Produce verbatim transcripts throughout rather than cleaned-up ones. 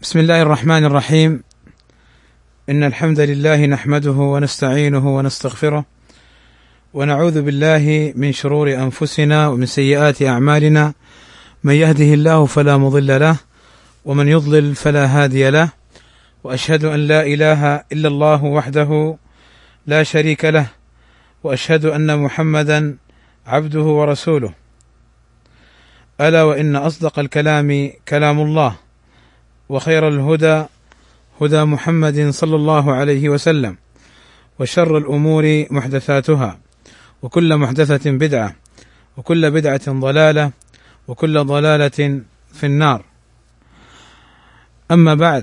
بسم الله الرحمن الرحيم. إن الحمد لله نحمده ونستعينه ونستغفره ونعوذ بالله من شرور أنفسنا ومن سيئات أعمالنا، من يهده الله فلا مضل له ومن يضلل فلا هادي له، وأشهد أن لا إله إلا الله وحده لا شريك له، وأشهد أن محمدا عبده ورسوله. ألا وإن أصدق الكلام كلام الله، وخير الهدى هدى محمد صلى الله عليه وسلم، وشر الأمور محدثاتها، وكل محدثة بدعة، وكل بدعة ضلالة، وكل ضلالة في النار. أما بعد،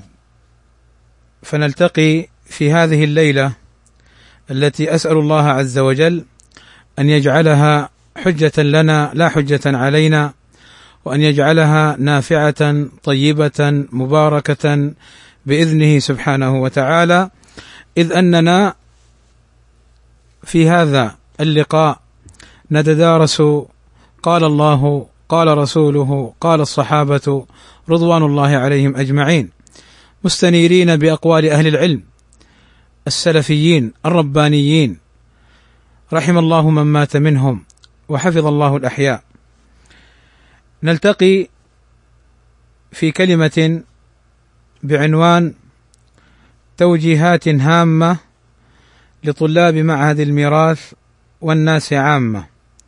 فنلتقي في هذه الليلة التي أسأل الله عز وجل أن يجعلها حجة لنا لا حجة علينا، وأن يجعلها نافعة طيبة مباركة بإذنه سبحانه وتعالى، إذ أننا في هذا اللقاء نتدارس قال الله قال رسوله قال الصحابة رضوان الله عليهم أجمعين، مستنيرين بأقوال أهل العلم السلفيين الربانيين، رحم الله من مات منهم وحفظ الله الأحياء. نلتقي في كلمة بعنوان توجيهات هامة لطلاب معهد الميراث والناس عامة.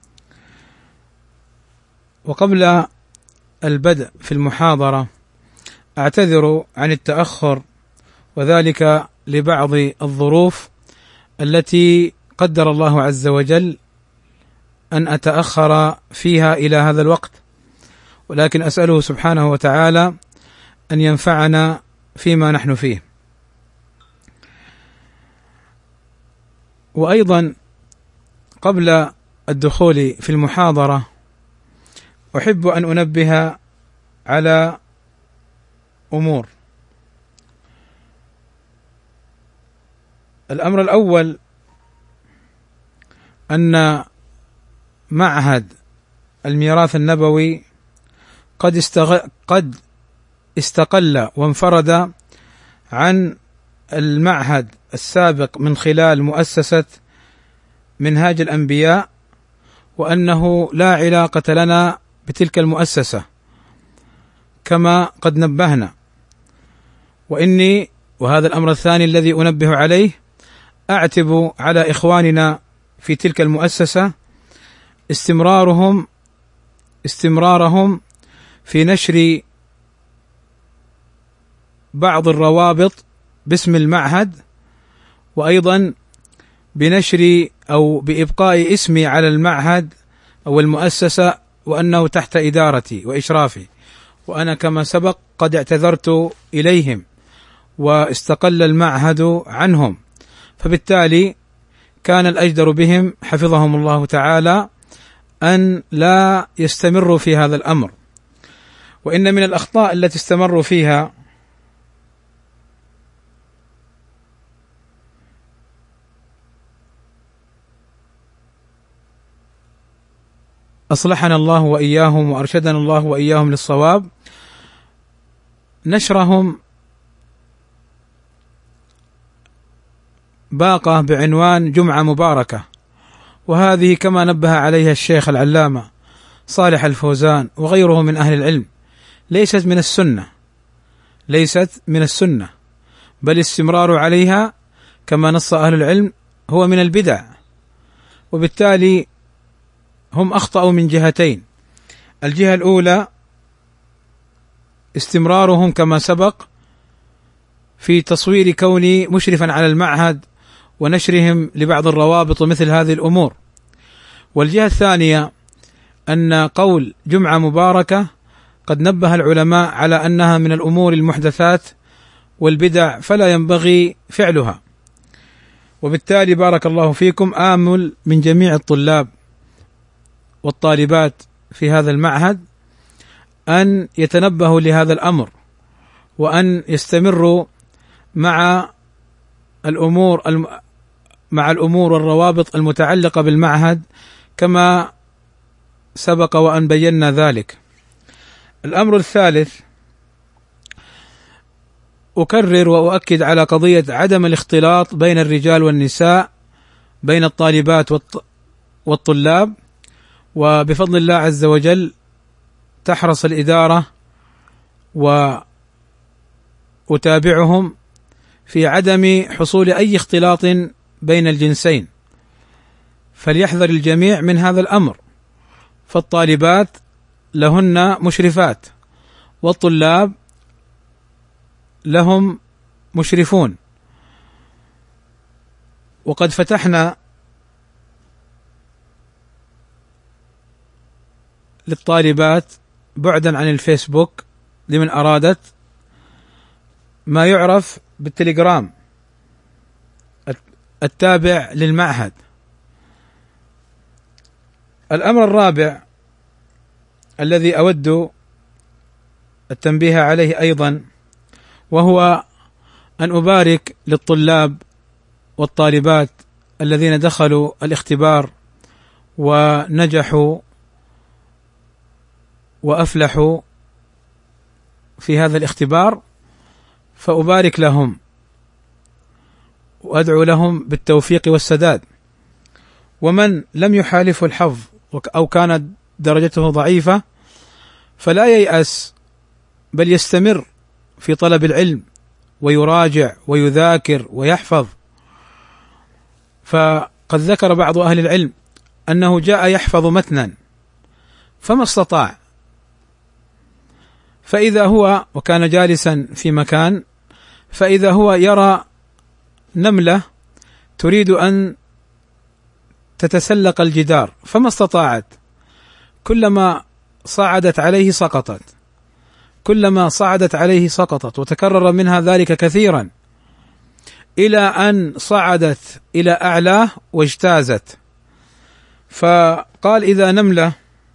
وقبل البدء في المحاضرة أعتذر عن التأخر، وذلك لبعض الظروف التي قدر الله عز وجل أن أتأخر فيها إلى هذا الوقت، ولكن أسأله سبحانه وتعالى أن ينفعنا فيما نحن فيه. وأيضا قبل الدخول في المحاضرة أحب أن أنبه على أمور. الأمر الأول أن معهد الميراث النبوي قد استغ... قد استقل وانفرد عن المعهد السابق من خلال مؤسسة منهاج الأنبياء، وأنه لا علاقة لنا بتلك المؤسسة كما قد نبهنا. وإني وهذا الأمر الثاني الذي أنبه عليه، أعتب على إخواننا في تلك المؤسسة استمرارهم استمرارهم في نشر بعض الروابط باسم المعهد، وأيضا بنشر أو بإبقاء اسمي على المعهد أو المؤسسة وأنه تحت إدارتي وإشرافي، وأنا كما سبق قد اعتذرت إليهم واستقل المعهد عنهم، فبالتالي كان الأجدر بهم حفظهم الله تعالى أن لا يستمروا في هذا الأمر. وإن من الأخطاء التي استمروا فيها أصلحنا الله وإياهم وأرشدنا الله وإياهم للصواب، نشرهم باقة بعنوان جمعة مباركة، وهذه كما نبه عليها الشيخ العلامة صالح الفوزان وغيره من أهل العلم ليست من السنة ليست من السنة بل الاستمرار عليها كما نص أهل العلم هو من البدع. وبالتالي هم أخطأوا من جهتين. الجهة الأولى استمرارهم كما سبق في تصوير كوني مشرفا على المعهد ونشرهم لبعض الروابط ومثل هذه الأمور. والجهة الثانية أن قول جمعة مباركة قد نبه العلماء على أنها من الأمور المحدثات والبدع، فلا ينبغي فعلها. وبالتالي بارك الله فيكم، آمل من جميع الطلاب والطالبات في هذا المعهد أن يتنبهوا لهذا الأمر، وأن يستمروا مع الأمور الم... مع الأمور والروابط المتعلقة بالمعهد كما سبق وأن بينا ذلك. الأمر الثالث أكرر وأؤكد على قضية عدم الاختلاط بين الرجال والنساء، بين الطالبات والطلاب، وبفضل الله عز وجل تحرص الإدارة وأتابعهم في عدم حصول أي اختلاط بين الجنسين، فليحذر الجميع من هذا الأمر. فالطالبات لهن مشرفات والطلاب لهم مشرفون. وقد فتحنا للطالبات بعدا عن الفيسبوك لمن أرادت ما يعرف بالتليجرام التابع للمعهد. الأمر الرابع الذي أود التنبيه عليه أيضا، وهو أن أبارك للطلاب والطالبات الذين دخلوا الاختبار ونجحوا وأفلحوا في هذا الاختبار، فأبارك لهم وأدعو لهم بالتوفيق والسداد. ومن لم يحالفه الحظ أو كانت درجته ضعيفة فلا ييأس، بل يستمر في طلب العلم ويراجع ويذاكر ويحفظ. فقد ذكر بعض أهل العلم أنه جاء يحفظ متنا فما استطاع، فإذا هو وكان جالسا في مكان، فإذا هو يرى نملة تريد أن تتسلق الجدار فما استطاعت، كلما صعدت عليه سقطت، كلما صعدت عليه سقطت، وتكرر منها ذلك كثيرا إلى أن صعدت إلى أعلاه واجتازت. فقال إذا نملة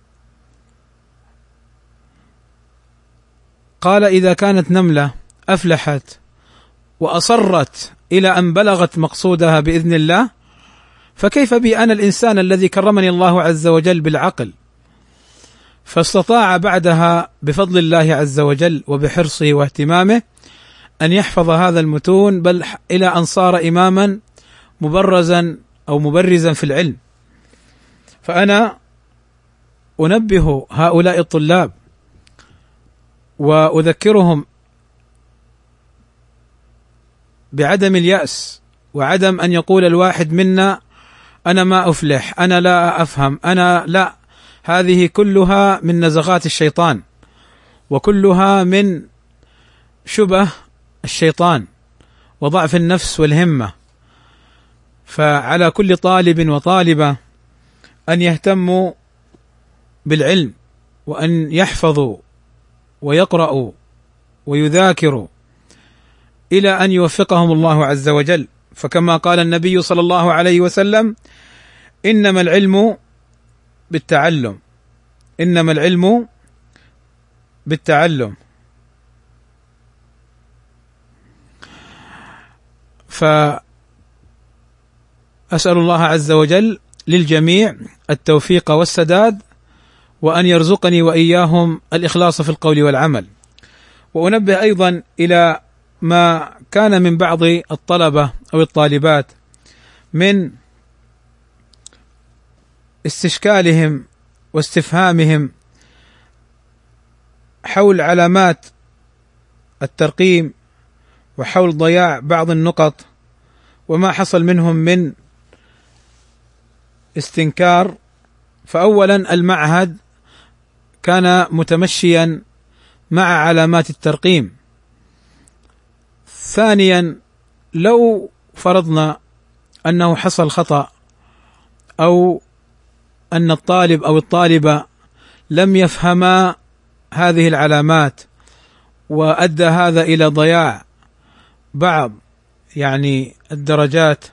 قال إذا كانت نملة أفلحت وأصرت إلى أن بلغت مقصودها بإذن الله، فكيف بي أنا الإنسان الذي كرمني الله عز وجل بالعقل؟ فاستطاع بعدها بفضل الله عز وجل وبحرصه واهتمامه أن يحفظ هذا المتون، بل إلى أن صار إماما مبرزا أو مبرزا في العلم. فأنا أنبه هؤلاء الطلاب وأذكرهم بعدم اليأس، وعدم أن يقول الواحد منا أنا ما أفلح، أنا لا أفهم، أنا لا. هذه كلها من نزغات الشيطان، وكلها من شبه الشيطان وضعف النفس والهمة. فعلى كل طالب وطالبة أن يهتموا بالعلم، وأن يحفظوا ويقرأوا ويذاكروا إلى أن يوفقهم الله عز وجل. فكما قال النبي صلى الله عليه وسلم: إنما العلم بالتعلم، إنما العلم بالتعلم. فأسأل الله عز وجل للجميع التوفيق والسداد، وأن يرزقني وإياهم الإخلاص في القول والعمل. وأنبه أيضا إلى ما كان من بعض الطلبة أو الطالبات من استشكالهم واستفهامهم حول علامات الترقيم وحول ضياع بعض النقط، وما حصل منهم من استنكار. فأولا المعهد كان متمشيا مع علامات الترقيم. ثانيا لو فرضنا أنه حصل خطأ أو أن الطالب أو الطالبة لم يفهما هذه العلامات وأدى هذا إلى ضياع بعض يعني الدرجات،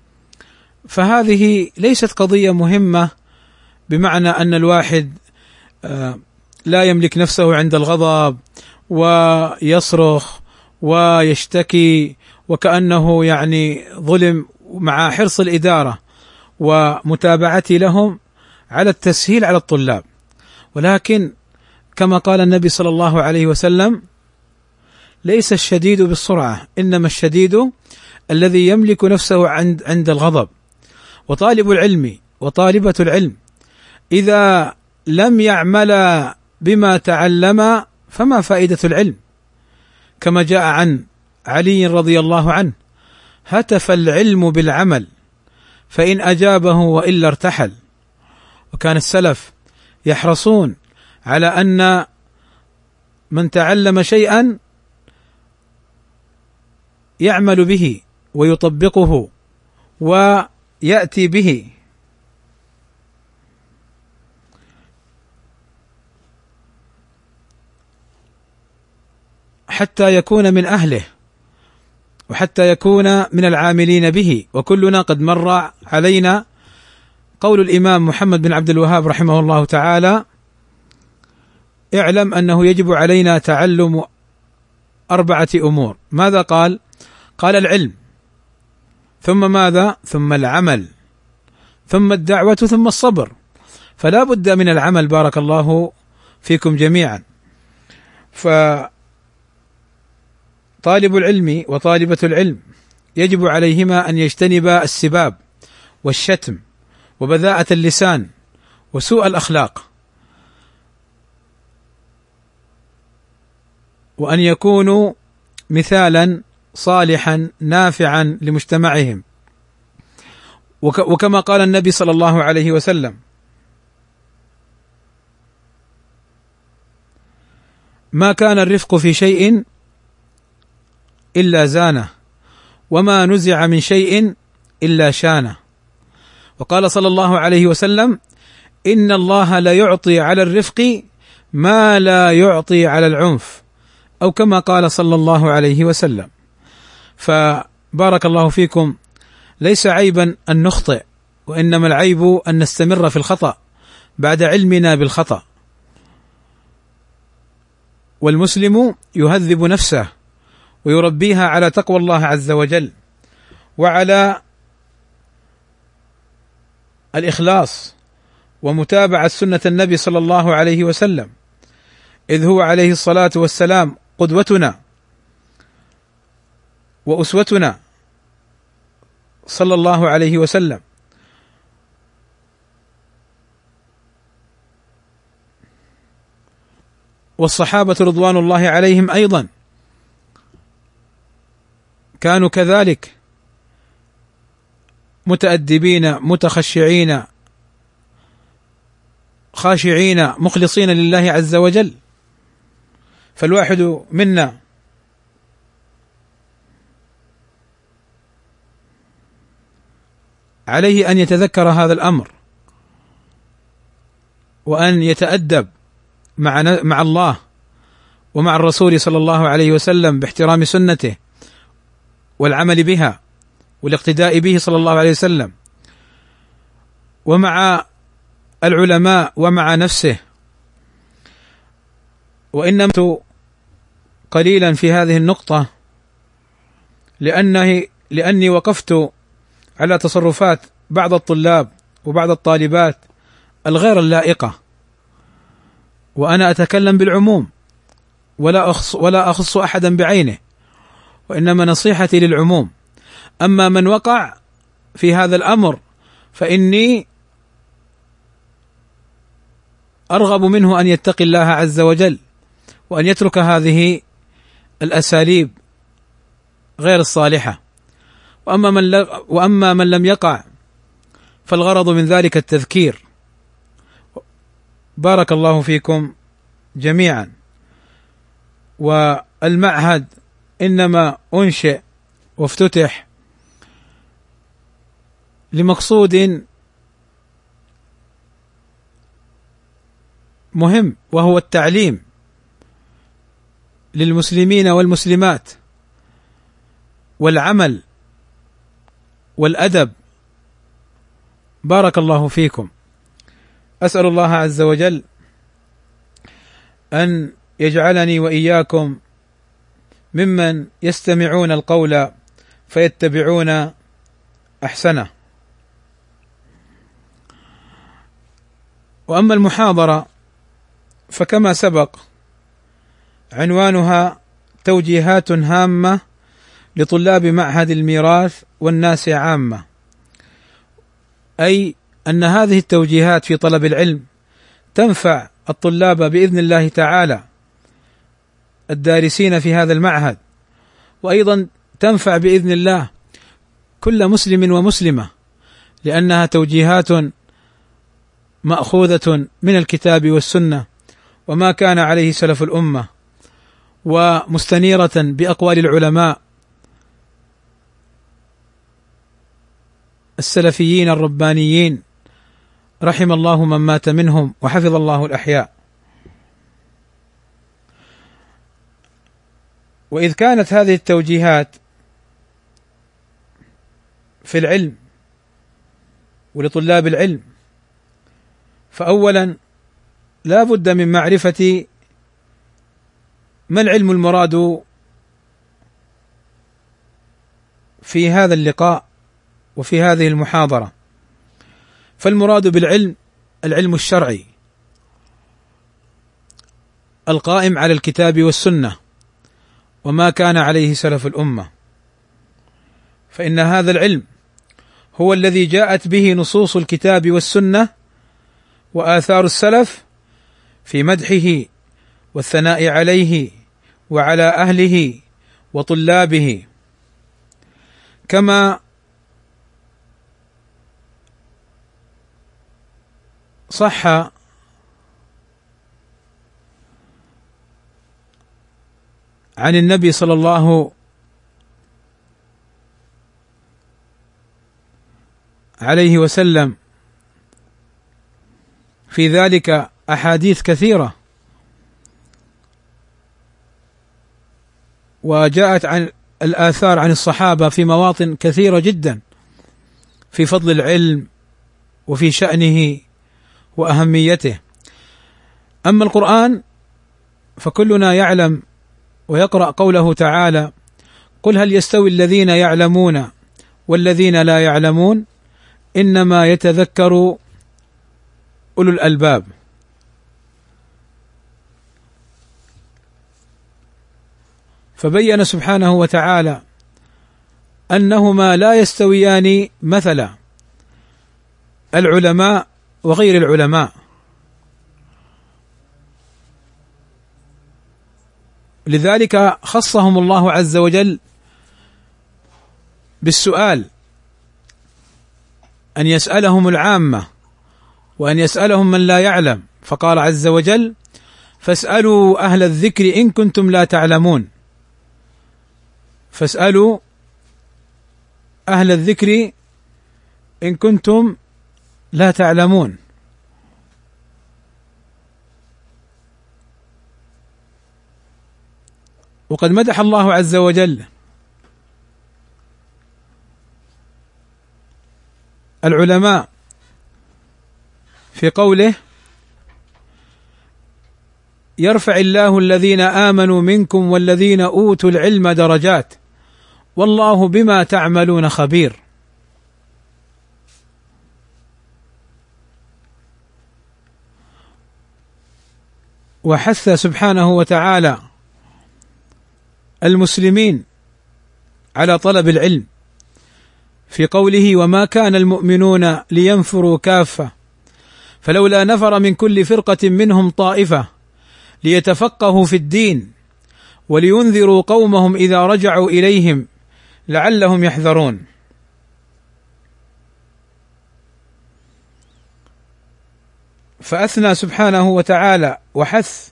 فهذه ليست قضية مهمة، بمعنى أن الواحد لا يملك نفسه عند الغضب ويصرخ ويشتكي وكأنه يعني ظلم، مع حرص الإدارة ومتابعتي لهم على التسهيل على الطلاب. ولكن كما قال النبي صلى الله عليه وسلم: ليس الشديد بالسرعة، إنما الشديد الذي يملك نفسه عند عند الغضب. وطالب العلم وطالبة العلم إذا لم يعمل بما تعلم فما فائدة العلم؟ كما جاء عن علي رضي الله عنه: هتف العلم بالعمل فإن أجابه وإلا ارتحل. وكان السلف يحرصون على أن من تعلم شيئا يعمل به ويطبقه ويأتي به. حتى يكون من أهله وحتى يكون من العاملين به. وكلنا قد مر علينا قول الإمام محمد بن عبد الوهاب رحمه الله تعالى: اعلم أنه يجب علينا تعلم أربعة أمور. ماذا قال؟ قال: العلم، ثم ماذا؟ ثم العمل، ثم الدعوة، ثم الصبر. فلا بد من العمل. بارك الله فيكم جميعا. فطالب العلم وطالبة العلم يجب عليهما أن يجتنبا السباب والشتم وبذاءة اللسان وسوء الأخلاق، وأن يكونوا مثالا صالحا نافعا لمجتمعهم. وكما قال النبي صلى الله عليه وسلم: ما كان الرفق في شيء إلا زانه، وما نزع من شيء إلا شانه. وقال صلى الله عليه وسلم: إن الله لا يعطي على الرفق ما لا يعطي على العنف، أو كما قال صلى الله عليه وسلم. فبارك الله فيكم، ليس عيبا أن نخطئ، وإنما العيب أن نستمر في الخطأ بعد علمنا بالخطأ. والمسلم يهذب نفسه ويربيها على تقوى الله عز وجل وعلى الإخلاص ومتابعة سنة النبي صلى الله عليه وسلم، إذ هو عليه الصلاة والسلام قدوتنا وأسوتنا صلى الله عليه وسلم. والصحابة رضوان الله عليهم أيضا كانوا كذلك متأدبين متخشعين خاشعين مخلصين لله عز وجل. فالواحد منا عليه أن يتذكر هذا الأمر، وأن يتأدب مع مع الله ومع الرسول صلى الله عليه وسلم باحترام سنته والعمل بها والاقتداء به صلى الله عليه وسلم، ومع العلماء ومع نفسه. وإنما قليلا في هذه النقطة لأنه لأني وقفت على تصرفات بعض الطلاب وبعض الطالبات الغير اللائقة، وأنا أتكلم بالعموم ولا أخص ولا أخص أحدا بعينه، وإنما نصيحتي للعموم. أما من وقع في هذا الأمر فإني أرغب منه أن يتقي الله عز وجل وأن يترك هذه الأساليب غير الصالحة. وأما من وأما من لم يقع فالغرض من ذلك التذكير. بارك الله فيكم جميعا. والمعهد إنما أنشئ وافتتح لمقصود مهم، وهو التعليم للمسلمين والمسلمات والعمل والأدب. بارك الله فيكم. أسأل الله عز وجل أن يجعلني وإياكم ممن يستمعون القول فيتبعون أحسنه. وأما المحاضرة فكما سبق عنوانها توجيهات هامة لطلاب معهد الميراث والناس عامة، أي أن هذه التوجيهات في طلب العلم تنفع الطلاب بإذن الله تعالى الدارسين في هذا المعهد، وأيضا تنفع بإذن الله كل مسلم ومسلمة، لأنها توجيهات مأخوذة من الكتاب والسنة وما كان عليه سلف الأمة، ومستنيرة بأقوال العلماء السلفيين الربانيين رحم الله من مات منهم وحفظ الله الأحياء. وإذ كانت هذه التوجيهات في العلم ولطلاب العلم، فأولا لا بد من معرفة ما العلم المراد في هذا اللقاء وفي هذه المحاضرة. فالمراد بالعلم العلم الشرعي القائم على الكتاب والسنة وما كان عليه سلف الأمة، فإن هذا العلم هو الذي جاءت به نصوص الكتاب والسنة وآثار السلف في مدحه والثناء عليه وعلى أهله وطلابه، كما صح عن النبي صلى الله عليه وسلم في ذلك أحاديث كثيرة، وجاءت عن الآثار عن الصحابة في مواطن كثيرة جدا في فضل العلم وفي شأنه وأهميته. أما القرآن فكلنا يعلم ويقرأ قوله تعالى: قل هل يستوي الذين يعلمون والذين لا يعلمون إنما يتذكر أولو الألباب. فبين سبحانه وتعالى أنهما لا يستويان مثلا العلماء وغير العلماء، لذلك خصهم الله عز وجل بالسؤال، أن يسألهم العامة وأن يسألهم من لا يعلم، فقال عز وجل: فاسألوا أهل الذكر إن كنتم لا تعلمون. فاسألوا أهل الذكر إن كنتم لا تعلمون. وقد مدح الله عز وجل العلماء في قوله: يرفع الله الذين آمنوا منكم والذين أوتوا العلم درجات والله بما تعملون خبير. وحث سبحانه وتعالى المسلمين على طلب العلم في قوله: وما كان المؤمنون لينفروا كافة فلولا نفر من كل فرقة منهم طائفة ليتفقهوا في الدين ولينذروا قومهم إذا رجعوا إليهم لعلهم يحذرون. فأثنى سبحانه وتعالى وحث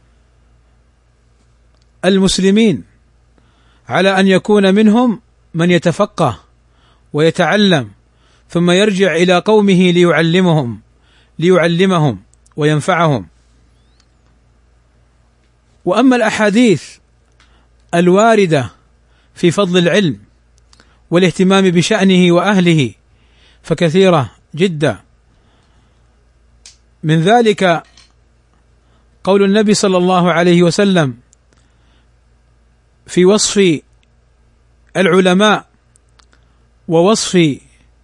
المسلمين على أن يكون منهم من يتفقه ويتعلم ثم يرجع إلى قومه ليعلمهم ليعلمهم وينفعهم. وأما الأحاديث الواردة في فضل العلم والاهتمام بشأنه وأهله فكثيرة جدا، من ذلك قول النبي صلى الله عليه وسلم في وصف العلماء ووصف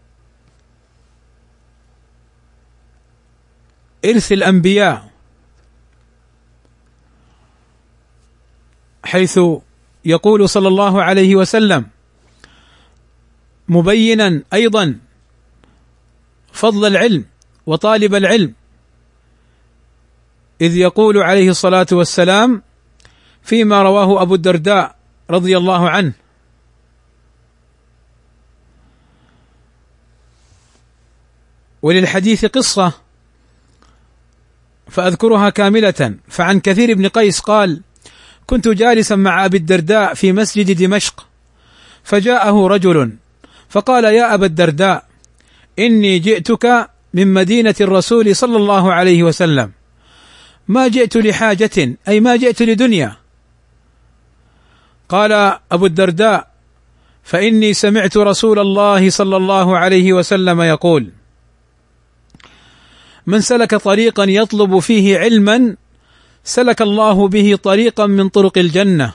إرث الأنبياء، حيث يقول صلى الله عليه وسلم مبينا أيضا فضل العلم وطالب العلم، إذ يقول عليه الصلاة والسلام فيما رواه أبو الدرداء رضي الله عنه: وللحديث قصة فأذكرها كاملة. فعن كثير بن قيس قال: كنت جالسا مع أبي الدرداء في مسجد دمشق، فجاءه رجل فقال: يا أبا الدرداء، إني جئتك من مدينة الرسول صلى الله عليه وسلم، ما جئت لحاجة، أي ما جئت لدنيا. قال أبو الدرداء: فإني سمعت رسول الله صلى الله عليه وسلم يقول: من سلك طريقا يطلب فيه علما سلك الله به طريقا من طرق الجنة،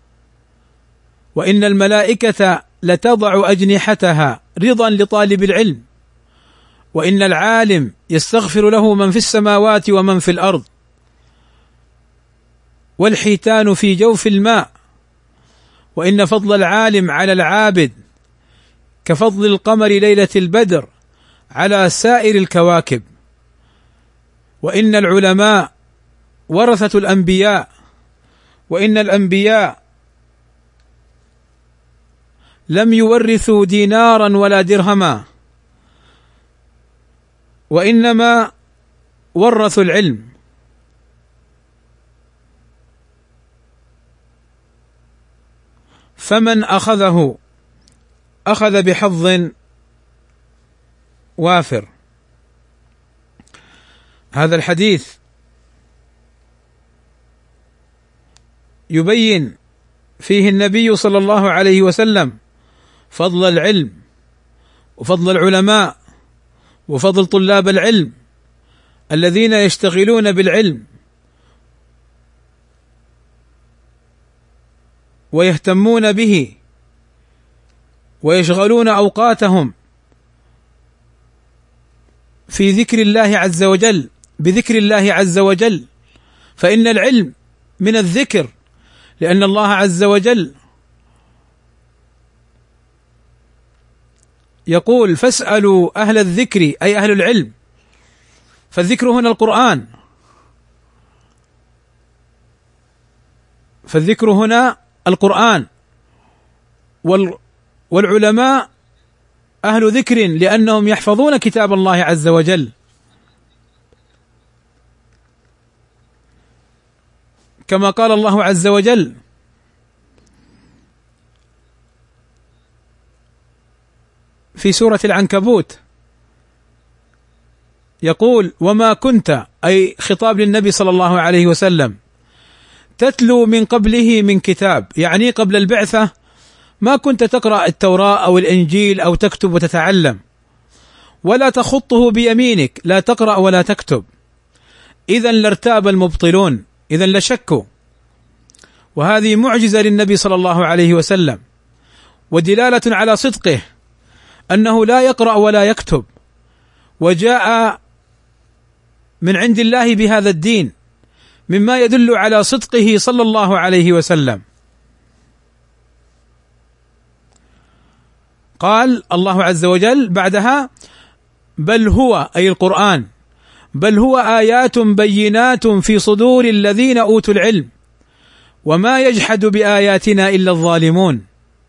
وإن الملائكة لتضع أجنحتها رضا لطالب العلم، وإن العالم يستغفر له من في السماوات ومن في الأرض، والحيتان في جوف الماء، وإن فضل العالم على العابد كفضل القمر ليلة البدر على سائر الكواكب، وإن العلماء ورثة الأنبياء، وإن الأنبياء لم يورثوا دينارا ولا درهما، وإنما ورثوا العلم. فمن أخذه أخذ بحظ وافر. هذا الحديث يبين فيه النبي صلى الله عليه وسلم فضل العلم وفضل العلماء وفضل طلاب العلم الذين يشتغلون بالعلم ويهتمون به ويشغلون أوقاتهم في ذكر الله عز وجل بذكر الله عز وجل، فإن العلم من الذكر، لأن الله عز وجل يقول: فاسألوا أهل الذكر، أي أهل العلم، فالذكر هنا القرآن، فالذكر هنا القرآن، والعلماء أهل ذكر لأنهم يحفظون كتاب الله عز وجل، كما قال الله عز وجل: في سورة العنكبوت يقول: وما كنت، أي خطاب للنبي صلى الله عليه وسلم، تتلو من قبله من كتاب، يعني قبل البعثة ما كنت تقرأ التوراة أو الإنجيل أو تكتب وتتعلم، ولا تخطه بيمينك، لا تقرأ ولا تكتب، إذا لارتاب المبطلون، إذا لشكوا. وهذه معجزة للنبي صلى الله عليه وسلم، ودلالة على صدقه أنه لا يقرأ ولا يكتب، وجاء من عند الله بهذا الدين، مما يدل على صدقه صلى الله عليه وسلم. قال الله عز وجل بعدها: بل هو، أي القرآن، بل هو آيات بينات في صدور الذين أوتوا العلم وما يجحد بآياتنا إلا الظالمون.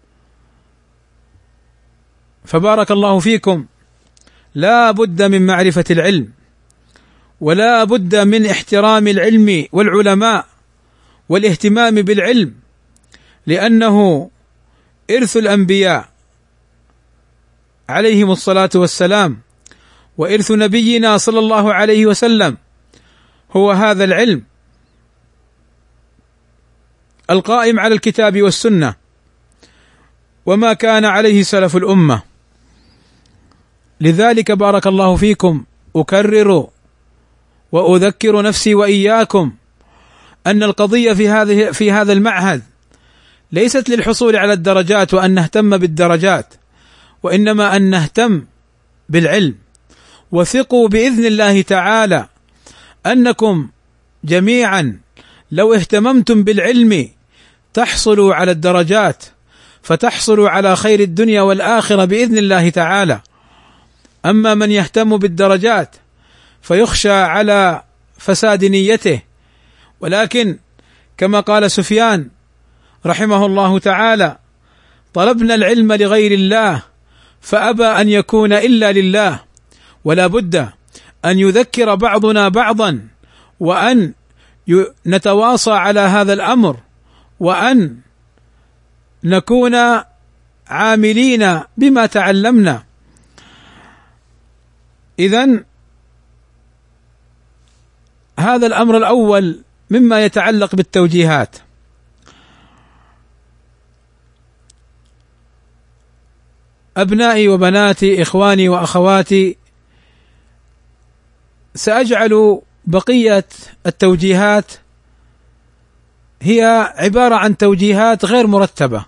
فبارك الله فيكم، لا بد من معرفة العلم، ولا بد من احترام العلم والعلماء والاهتمام بالعلم، لأنه إرث الأنبياء عليهم الصلاة والسلام، وإرث نبينا صلى الله عليه وسلم هو هذا العلم القائم على الكتاب والسنة وما كان عليه سلف الأمة. لذلك بارك الله فيكم أكرر وأذكر نفسي وإياكم أن القضية في هذه في هذا المعهد ليست للحصول على الدرجات وأن نهتم بالدرجات، وإنما أن نهتم بالعلم. وثقوا بإذن الله تعالى أنكم جميعا لو اهتممتم بالعلم تحصل على الدرجات، فتحصل على خير الدنيا والآخرة بإذن الله تعالى. أما من يهتم بالدرجات فيخشى على فساد نيته. ولكن كما قال سفيان رحمه الله تعالى: طلبنا العلم لغير الله فأبى أن يكون إلا لله. ولا بد أن يذكر بعضنا بعضا، وأن نتواصى على هذا الأمر، وأن نكون عاملين بما تعلمنا. إذن هذا الأمر الأول مما يتعلق بالتوجيهات. أبنائي وبناتي، إخواني وأخواتي، سأجعل بقية التوجيهات هي عبارة عن توجيهات غير مرتبة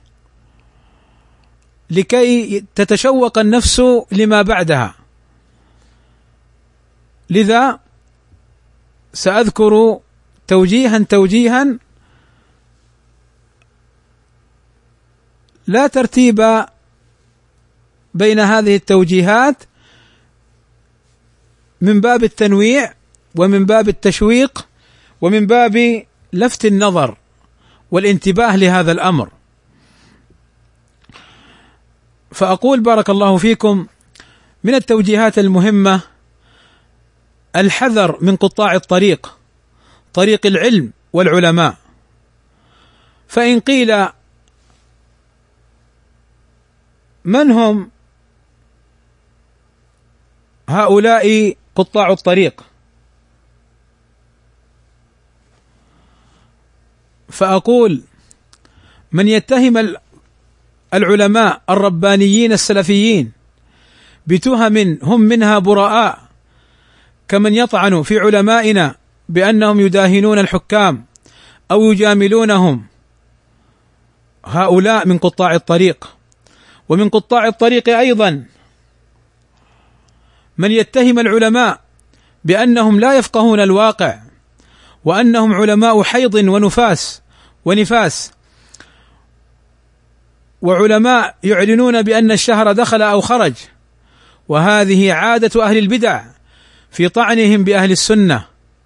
لكي تتشوق النفس لما بعدها. لذا سأذكر توجيها توجيها لا ترتيب بين هذه التوجيهات، من باب التنويع ومن باب التشويق ومن باب لفت النظر والانتباه لهذا الأمر. فأقول بارك الله فيكم: من التوجيهات المهمة الحذر من قطاع الطريق، طريق العلم والعلماء. فإن قيل من هم هؤلاء قطاع الطريق؟ فأقول: من يتهم العلماء الربانيين السلفيين بتهم هم منها براء، كمن يطعن في علمائنا بأنهم يداهنون الحكام أو يجاملونهم، هؤلاء من قطاع الطريق. ومن قطاع الطريق أيضا من يتهم العلماء بأنهم لا يفقهون الواقع، وأنهم علماء حيض ونفاس ونفاس، وعلماء يعلنون بأن الشهر دخل أو خرج. وهذه عادة أهل البدع في طعنهم بأهل السنة،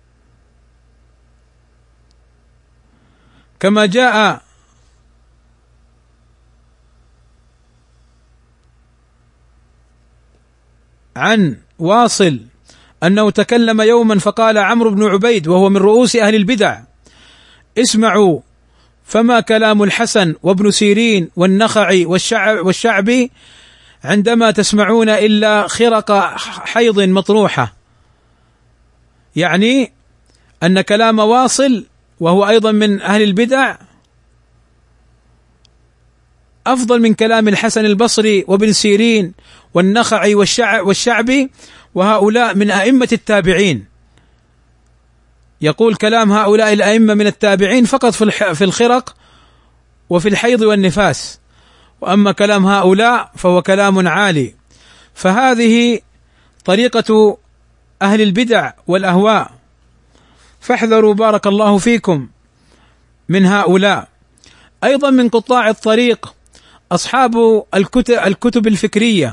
كما جاء عن واصل أنه تكلم يوما فقال عمرو بن عبيد وهو من رؤوس أهل البدع: اسمعوا فما كلام الحسن وابن سيرين والنخعي والشعب والشعبي عندما تسمعون إلا خرق حيض مطروحة. يعني أن كلام واصل وهو أيضا من أهل البدع أفضل من كلام الحسن البصري وابن سيرين والنخعي والشعبي، وهؤلاء من أئمة التابعين. يقول كلام هؤلاء الأئمة من التابعين فقط في الخرق وفي الحيض والنفاس، وأما كلام هؤلاء فهو كلام عالي. فهذه طريقة أهل البدع والأهواء، فاحذروا بارك الله فيكم من هؤلاء. أيضا من قطاع الطريق أصحاب الكتب الفكرية.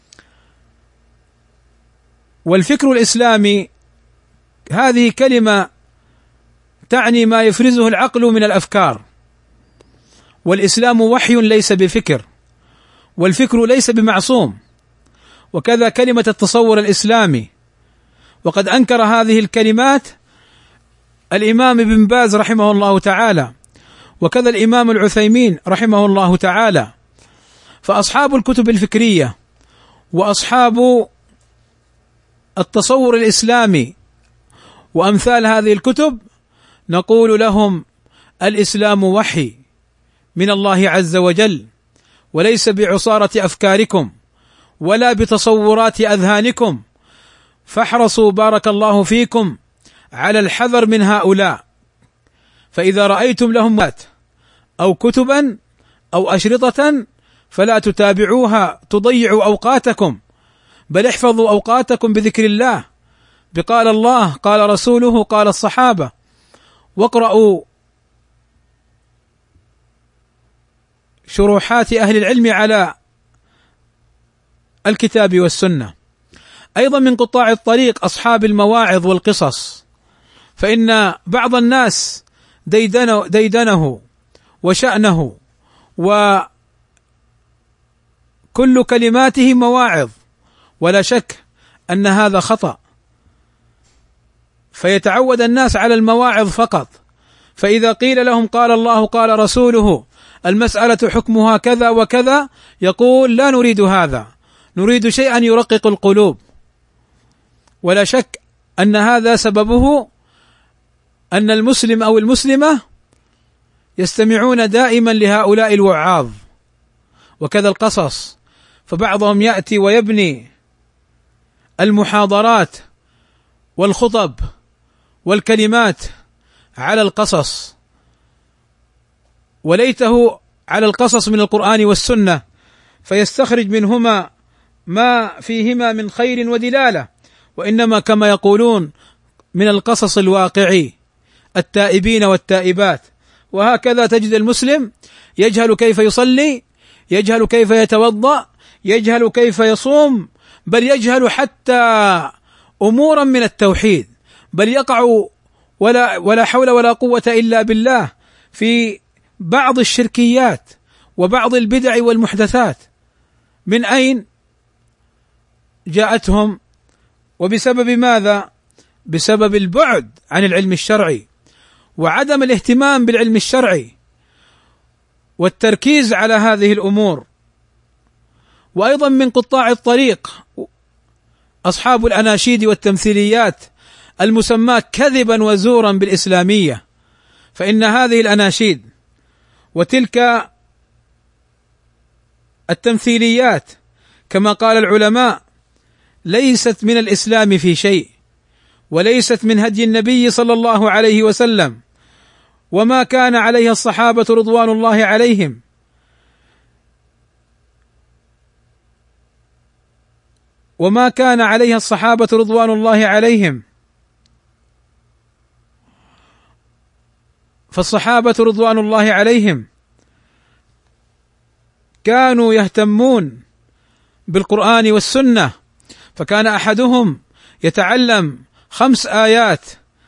والفكر الإسلامي هذه كلمة تعني ما يفرزه العقل من الأفكار، والإسلام وحي ليس بفكر، والفكر ليس بمعصوم. وكذا كلمة التصور الإسلامي، وقد أنكر هذه الكلمات الإمام ابن باز رحمه الله تعالى، وكذا الإمام العثيمين رحمه الله تعالى. فأصحاب الكتب الفكرية وأصحاب التصور الإسلامي وأمثال هذه الكتب نقول لهم: الإسلام وحي من الله عز وجل، وليس بعصارة أفكاركم ولا بتصورات أذهانكم، فاحرصوا بارك الله فيكم على الحذر من هؤلاء. فإذا رأيتم لهم أو كتبا أو أشرطة فلا تتابعوها تضيعوا أوقاتكم، بل احفظوا أوقاتكم بذكر الله، بقال الله قال رسوله قال الصحابة، واقرأوا شروحات أهل العلم على الكتاب والسنة. أيضا من قطاع الطريق أصحاب المواعظ والقصص، فإن بعض الناس ديدنه, ديدنه وشأنه وكل كلماته مواعظ، ولا شك أن هذا خطأ، فيتعود الناس على المواعظ فقط، فإذا قيل لهم قال الله قال رسوله المسألة حكمها كذا وكذا يقول لا نريد هذا، نريد شيئا يرقق القلوب. ولا شك أن هذا سببه أن المسلم أو المسلمة يستمعون دائما لهؤلاء الوعاظ، وكذا القصص، فبعضهم يأتي ويبني المحاضرات والخطب والكلمات على القصص، وليته على القصص من القرآن والسنة، فيستخرج منهما ما فيهما من خير ودلالة، وإنما كما يقولون من القصص الواقعي التائبين والتائبات. وهكذا تجد المسلم يجهل كيف يصلي، يجهل كيف يتوضأ، يجهل كيف يصوم، بل يجهل حتى أمورا من التوحيد، بل يقع ولا ولا حول ولا قوة إلا بالله في بعض الشركيات وبعض البدع والمحدثات. من أين جاءتهم؟ وبسبب ماذا؟ بسبب البعد عن العلم الشرعي وعدم الاهتمام بالعلم الشرعي والتركيز على هذه الأمور. وأيضا من قطاع الطريق أصحاب الأناشيد والتمثيليات المسماة كذبا وزورا بالإسلامية، فإن هذه الأناشيد وتلك التمثيليات كما قال العلماء ليست من الإسلام في شيء، وليست من هدي النبي صلى الله عليه وسلم وما كان عليه الصحابة رضوان الله عليهم، وما كان عليها الصحابة رضوان الله عليهم. فالصحابة رضوان الله عليهم كانوا يهتمون بالقرآن والسنة، فكان أحدهم يتعلم خمس آيات،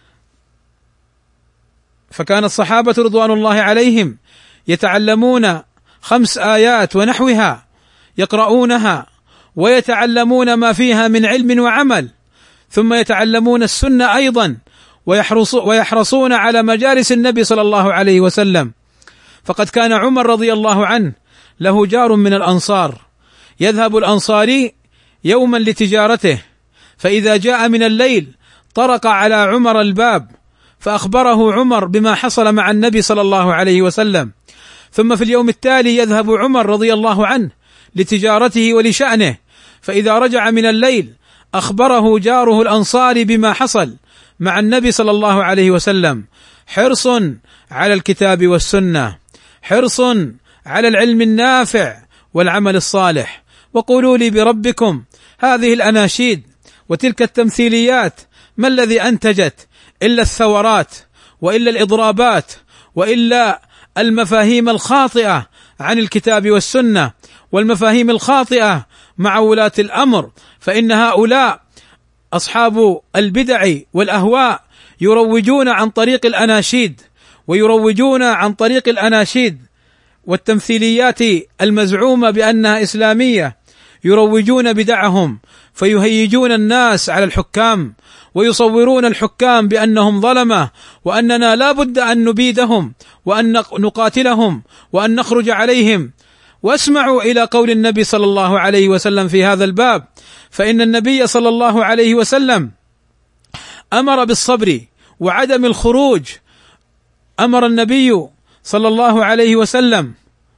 فكان الصحابة رضوان الله عليهم يتعلمون خمس آيات ونحوها يقرؤونها ويتعلمون ما فيها من علم وعمل، ثم يتعلمون السنة أيضا ويحرصون على مجالس النبي صلى الله عليه وسلم. فقد كان عمر رضي الله عنه له جار من الأنصار، يذهب الأنصاري يوما لتجارته، فإذا جاء من الليل طرق على عمر الباب فأخبره عمر بما حصل مع النبي صلى الله عليه وسلم. ثم في اليوم التالي يذهب عمر رضي الله عنه لتجارته ولشأنه، فإذا رجع من الليل أخبره جاره الأنصاري بما حصل مع النبي صلى الله عليه وسلم. حرص على الكتاب والسنة، حرص على العلم النافع والعمل الصالح. وقولوا لي بربكم هذه الأناشيد وتلك التمثيليات ما الذي أنتجت إلا الثورات وإلا الإضرابات وإلا المفاهيم الخاطئة عن الكتاب والسنة والمفاهيم الخاطئة مع ولاة الأمر. فإن هؤلاء أصحاب البدع والأهواء يروجون عن طريق الأناشيد ويروجون عن طريق الأناشيد والتمثيليات المزعومة بأنها إسلامية، يروجون بدعهم فيهيجون الناس على الحكام ويصورون الحكام بأنهم ظلمة وأننا لا بد أن نبيدهم وأن نقاتلهم وأن نخرج عليهم. واسمعوا إلى قول النبي صلى الله عليه وسلم في هذا الباب، فإن النبي صلى الله عليه وسلم أمر بالصبر وعدم الخروج، أمر النبي صلى الله عليه وسلم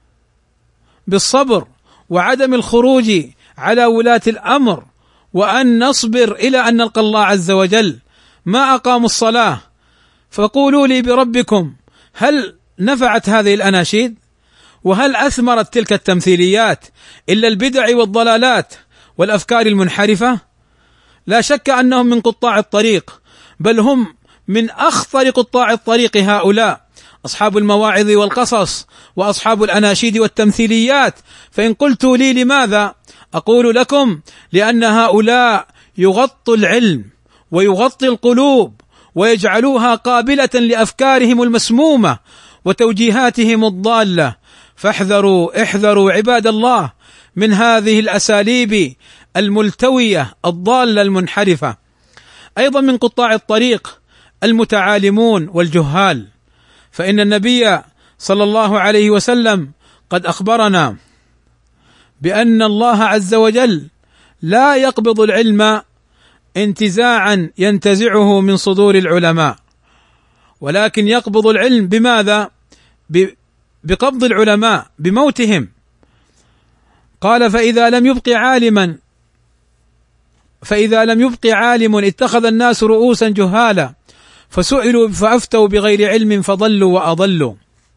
بالصبر وعدم الخروج على ولاة الأمر، وأن نصبر إلى أن نلقى الله عز وجل. ما أقاموا الصلاة. فقولوا لي بربكم هل نفعت هذه الأناشيد؟ وهل أثمرت تلك التمثيليات إلا البدع والضلالات والأفكار المنحرفة؟ لا شك أنهم من قطاع الطريق، بل هم من أخطر قطاع الطريق هؤلاء أصحاب المواعظ والقصص وأصحاب الأناشيد والتمثيليات. فإن قلت لي لماذا؟ أقول لكم لأن هؤلاء يغطوا العلم ويغطي القلوب ويجعلوها قابلة لأفكارهم المسمومة وتوجيهاتهم الضالة. فاحذروا احذروا عباد الله من هذه الأساليب الملتوية الضالة المنحرفة. أيضا من قطاع الطريق المتعالمون والجهال، فإن النبي صلى الله عليه وسلم قد أخبرنا بأن الله عز وجل لا يقبض العلم انتزاعا ينتزعه من صدور العلماء، ولكن يقبض العلم بماذا؟ بقبض العلماء، بموتهم. قال: فإذا لم يبق عالما فإذا لم يبق عالم اتخذ الناس رؤوسا جهالا فسئلوا فأفتوا بغير علم فضلوا وأضلوا.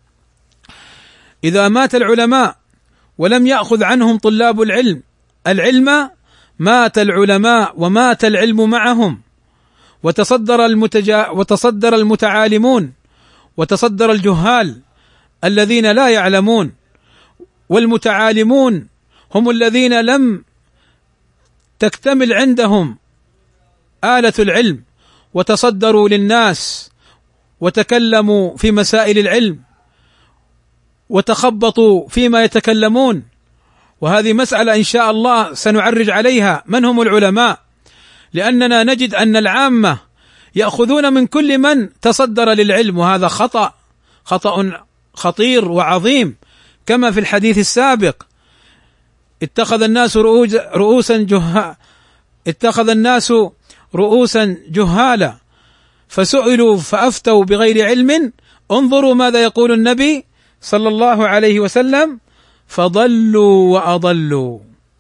إذا مات العلماء ولم يأخذ عنهم طلاب العلم العلم مات العلماء ومات العلم معهم، وتصدر المتجا وتصدر المتعالمون وتصدر الجهال الذين لا يعلمون. والمتعالمون هم الذين لم تكتمل عندهم آلة العلم وتصدروا للناس وتكلموا في مسائل العلم وتخبطوا فيما يتكلمون. وهذه مسألة إن شاء الله سنعرج عليها من هم العلماء، لأننا نجد أن العامة يأخذون من كل من تصدر للعلم، وهذا خطأ خطأ خطير وعظيم، كما في الحديث السابق: اتخذ الناس رؤوسا جهالا اتخذ الناس رؤوسا جهالا فسئلوا فأفتوا بغير علم. انظروا ماذا يقول النبي صلى الله عليه وسلم: فضلوا وأضلوا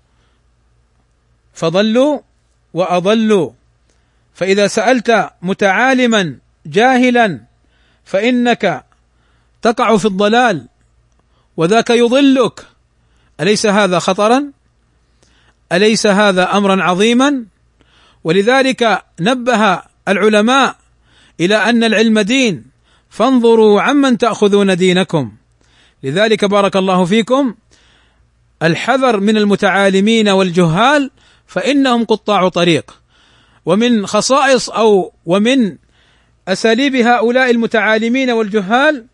فضلوا وأضلوا. فإذا سألت متعالما جاهلا فإنك تقع في الضلال وذاك يضلك. أليس هذا خطرا؟ أليس هذا أمرا عظيما؟ ولذلك نبه العلماء إلى أن العلم دين، فانظروا عمن تأخذون دينكم. لذلك بارك الله فيكم الحذر من المتعالمين والجهال، فإنهم قطاع طريق. ومن خصائص أو ومن أساليب هؤلاء المتعالمين والجهال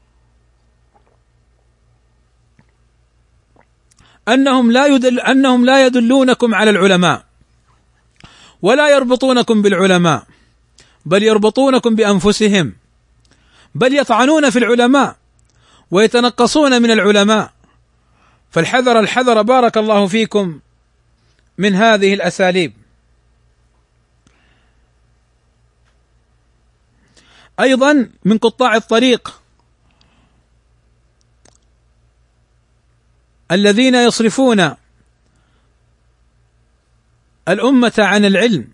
أنهم لا يدل أنهم لا يدلونكم على العلماء ولا يربطونكم بالعلماء، بل يربطونكم بأنفسهم، بل يطعنون في العلماء ويتنقصون من العلماء. فالحذر الحذر بارك الله فيكم من هذه الأساليب. أيضا من قطاع الطريق الذين يصرفون الأمة عن العلم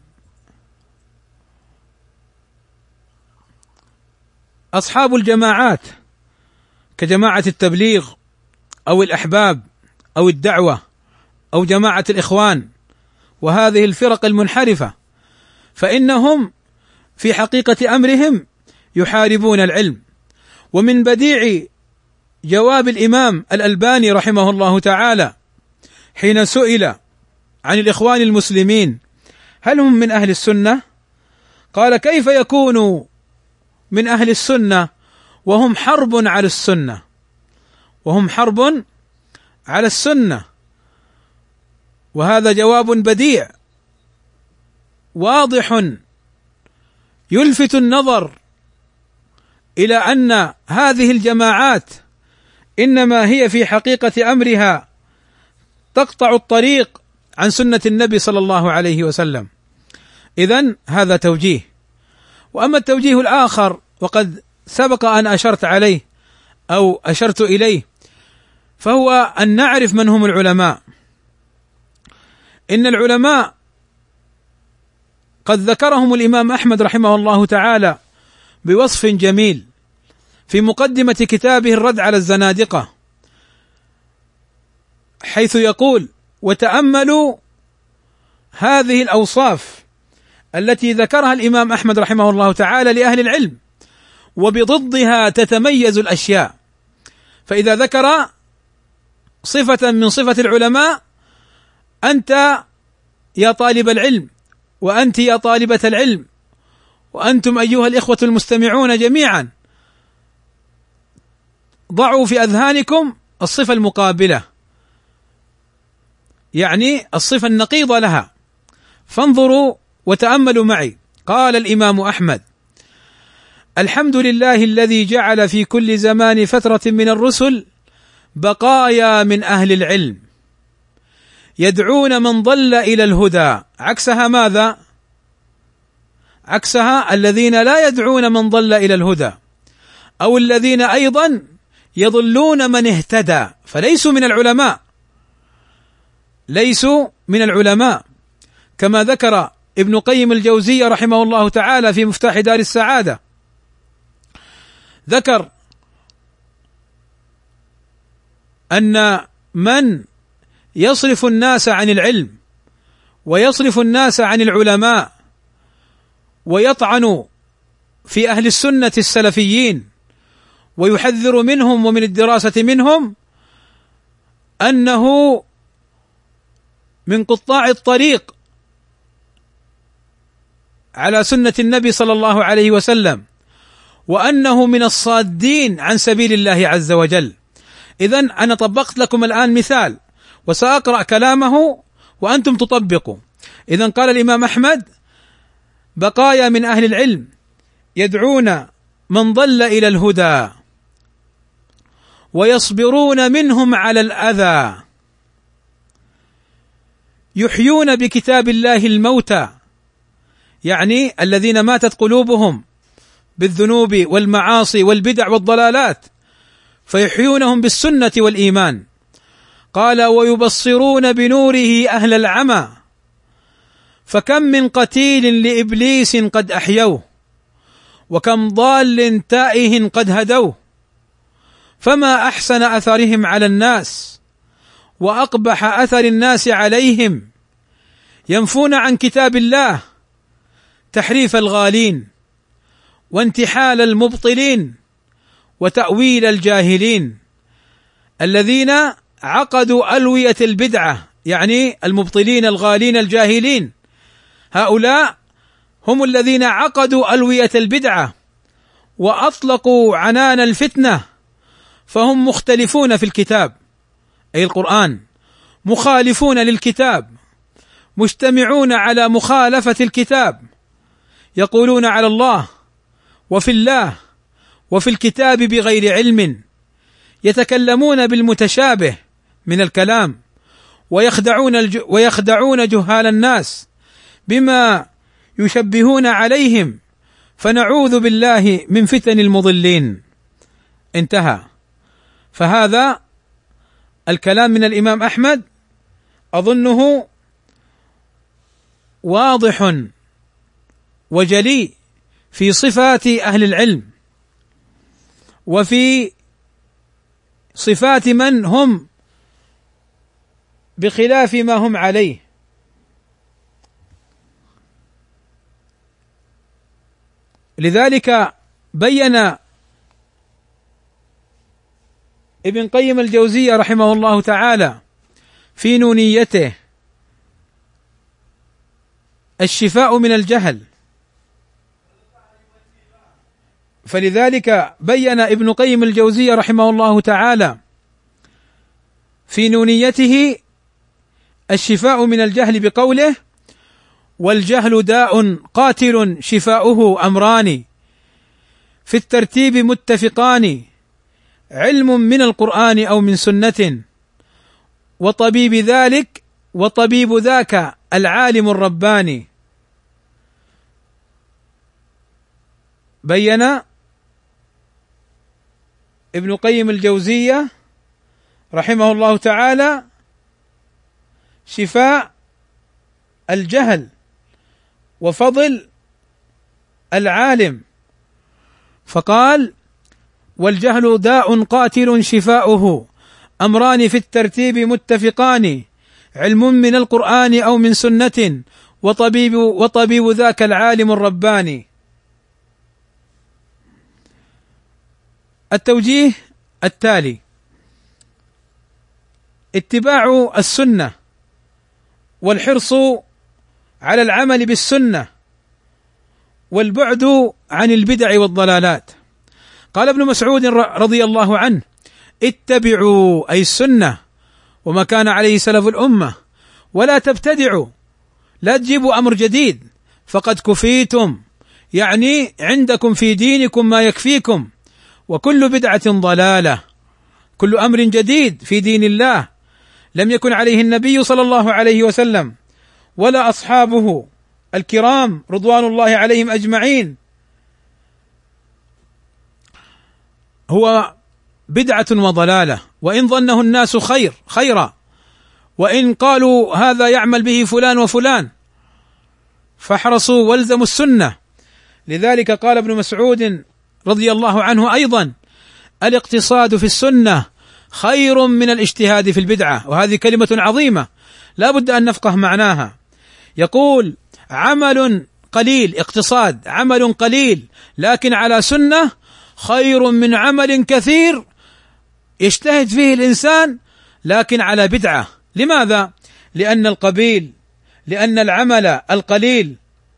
أصحاب الجماعات كجماعة التبليغ أو الأحباب أو الدعوة أو جماعة الإخوان وهذه الفرق المنحرفة، فإنهم في حقيقة أمرهم يحاربون العلم. ومن بديع جواب الإمام الألباني رحمه الله تعالى حين سئل عن الإخوان المسلمين هل هم من أهل السنة؟ قال: كيف يكونوا من أهل السنة وهم حرب على السنة وهم حرب على السنة. وهذا جواب بديع واضح يلفت النظر إلى أن هذه الجماعات إنما هي في حقيقة أمرها تقطع الطريق عن سنة النبي صلى الله عليه وسلم. إذن هذا توجيه. وأما التوجيه الآخر وقد سبق أن أشرت عليه أو أشرت إليه، فهو أن نعرف من هم العلماء. إن العلماء قد ذكرهم الإمام أحمد رحمه الله تعالى بوصف جميل في مقدمة كتابه الرد على الزنادقة، حيث يقول: وتأملوا هذه الأوصاف التي ذكرها الإمام أحمد رحمه الله تعالى لأهل العلم، وبضدها تتميز الأشياء. فإذا ذكر صفة من صفة العلماء، أنت يا طالب العلم وأنت يا طالبة العلم وأنتم أيها الإخوة المستمعون جميعا، ضعوا في أذهانكم الصفة المقابلة، يعني الصفة النقيضة لها. فانظروا وتأملوا معي. قال الإمام أحمد: الحمد لله الذي جعل في كل زمان فترة من الرسل بقايا من أهل العلم يدعون من ضل إلى الهدى. عكسها ماذا؟ عكسها الذين لا يدعون من ضل إلى الهدى، أو الذين أيضا يضلون من اهتدى، فليسوا من العلماء، ليسوا من العلماء، كما ذكر ابن قيم الجوزية رحمه الله تعالى في مفتاح دار السعادة. ذكر أن من يصرف الناس عن العلم ويصرف الناس عن العلماء ويطعن في أهل السنة السلفيين ويحذر منهم ومن الدراسة منهم، أنه من قطاع الطريق على سنة النبي صلى الله عليه وسلم، وأنه من الصادين عن سبيل الله عز وجل. إذن أنا طبقت لكم الآن مثال وسأقرأ كلامه وأنتم تطبقوا. إذن قال الإمام أحمد: بقايا من أهل العلم يدعون من ضل إلى الهدى ويصبرون منهم على الأذى، يحيون بكتاب الله الموتى، يعني الذين ماتت قلوبهم بالذنوب والمعاصي والبدع والضلالات، فيحيونهم بالسنة والإيمان. قال: ويبصرون بنوره أهل العمى، فكم من قتيل لإبليس قد أحيوه، وكم ضال تائه قد هدوه، فما أحسن أثرهم على الناس وأقبح أثر الناس عليهم، ينفون عن كتاب الله تحريف الغالين وانتحال المبطلين وتأويل الجاهلين، الذين عقدوا ألوية البدعة، يعني المبطلين الغالين الجاهلين، هؤلاء هم الذين عقدوا ألوية البدعة وأطلقوا عنان الفتنة، فهم مختلفون في الكتاب أي القرآن، مخالفون للكتاب، مجتمعون على مخالفة الكتاب، يقولون على الله وفي الله وفي الكتاب بغير علم، يتكلمون بالمتشابه من الكلام، ويخدعون الج... ويخدعون جهال الناس بما يشبهون عليهم، فنعوذ بالله من فتن المضلين. انتهى. فهذا الكلام من الإمام أحمد أظنه واضح وجلي في صفات أهل العلم وفي صفات من هم بخلاف ما هم عليه. لذلك بين ابن قيم الجوزية رحمه الله تعالى في نونيته الشفاء من الجهل، فلذلك بين ابن قيم الجوزية رحمه الله تعالى في نونيته الشفاء من الجهل بقوله: والجهل داء قاتل شفاؤه أمران في الترتيب متفقان، علم من القرآن أو من سنة، وطبيب ذلك وطبيب ذاك العالم الرباني. بين ابن قيم الجوزية رحمه الله تعالى شفاء الجهل وفضل العالم، فقال: والجهل داء قاتل شفاؤه أمران في الترتيب متفقان، علم من القرآن أو من سنة، وطبيب وطبيب ذاك العالم الرباني. التوجيه التالي: اتباع السنة والحرص على العمل بالسنة والبعد عن البدع والضلالات. قال ابن مسعود رضي الله عنه: اتبعوا أي السنة وما كان عليه سلف الأمة ولا تبتدعوا، لا تجيبوا أمر جديد فقد كفيتم، يعني عندكم في دينكم ما يكفيكم، وكل بدعة ضلالة. كل أمر جديد في دين الله لم يكن عليه النبي صلى الله عليه وسلم ولا أصحابه الكرام رضوان الله عليهم أجمعين هو بدعة وضلالة، وإن ظنه الناس خير خيرا، وإن قالوا هذا يعمل به فلان وفلان، فاحرصوا والزموا السنة. لذلك قال ابن مسعود رضي الله عنه أيضا: الاقتصاد في السنة خير من الاجتهاد في البدعة. وهذه كلمة عظيمة لا بد أن نفقه معناها. يقول: عمل قليل، اقتصاد عمل قليل لكن على سنة خير من عمل كثير يجتهد فيه الإنسان لكن على بدعة. لماذا؟ لأن القبيل لأن العمل القليل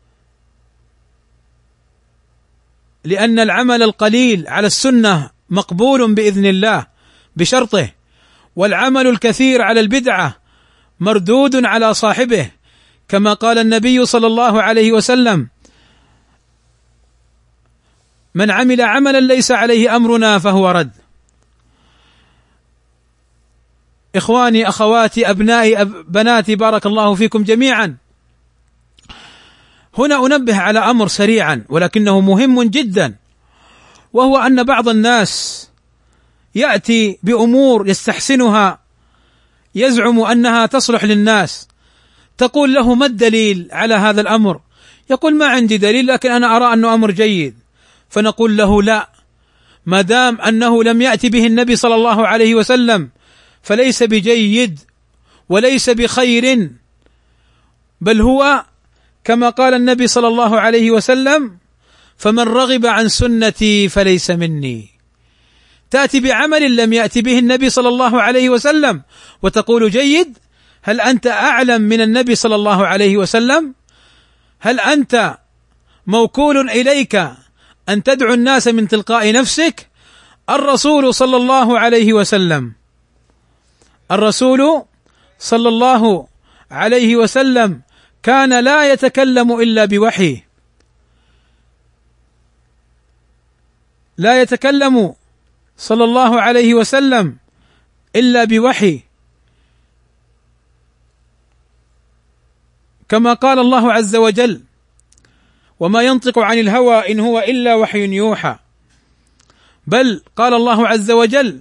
لأن العمل القليل على السنة مقبول بإذن الله بشرطه، والعمل الكثير على البدعة مردود على صاحبه، كما قال النبي صلى الله عليه وسلم: من عمل عملا ليس عليه أمرنا فهو رد. إخواني أخواتي أبنائي بناتي بارك الله فيكم جميعا، هنا أنبه على أمر سريعا ولكنه مهم جدا، وهو أن بعض الناس يأتي بأمور يستحسنها يزعم أنها تصلح للناس، تقول له: ما الدليل على هذا الأمر؟ يقول: ما عندي دليل لكن أنا أرى أنه أمر جيد. فنقول له: لا، ما دام أنه لم يأتي به النبي صلى الله عليه وسلم فليس بجيد وليس بخير، بل هو كما قال النبي صلى الله عليه وسلم: فمن رغب عن سنتي فليس مني. تأتي بعمل لم يأتي به النبي صلى الله عليه وسلم وتقول جيد؟ هل أنت أعلم من النبي صلى الله عليه وسلم؟ هل أنت موكول إليك أن تدعو الناس من تلقاء نفسك؟ الرسول صلى الله عليه وسلم الرسول صلى الله عليه وسلم كان لا يتكلم إلا بوحي، لا يتكلم صلى الله عليه وسلم إلا بوحي، كما قال الله عز وجل: وما ينطق عن الهوى إن هو إلا وحي يوحى. بل قال الله عز وجل: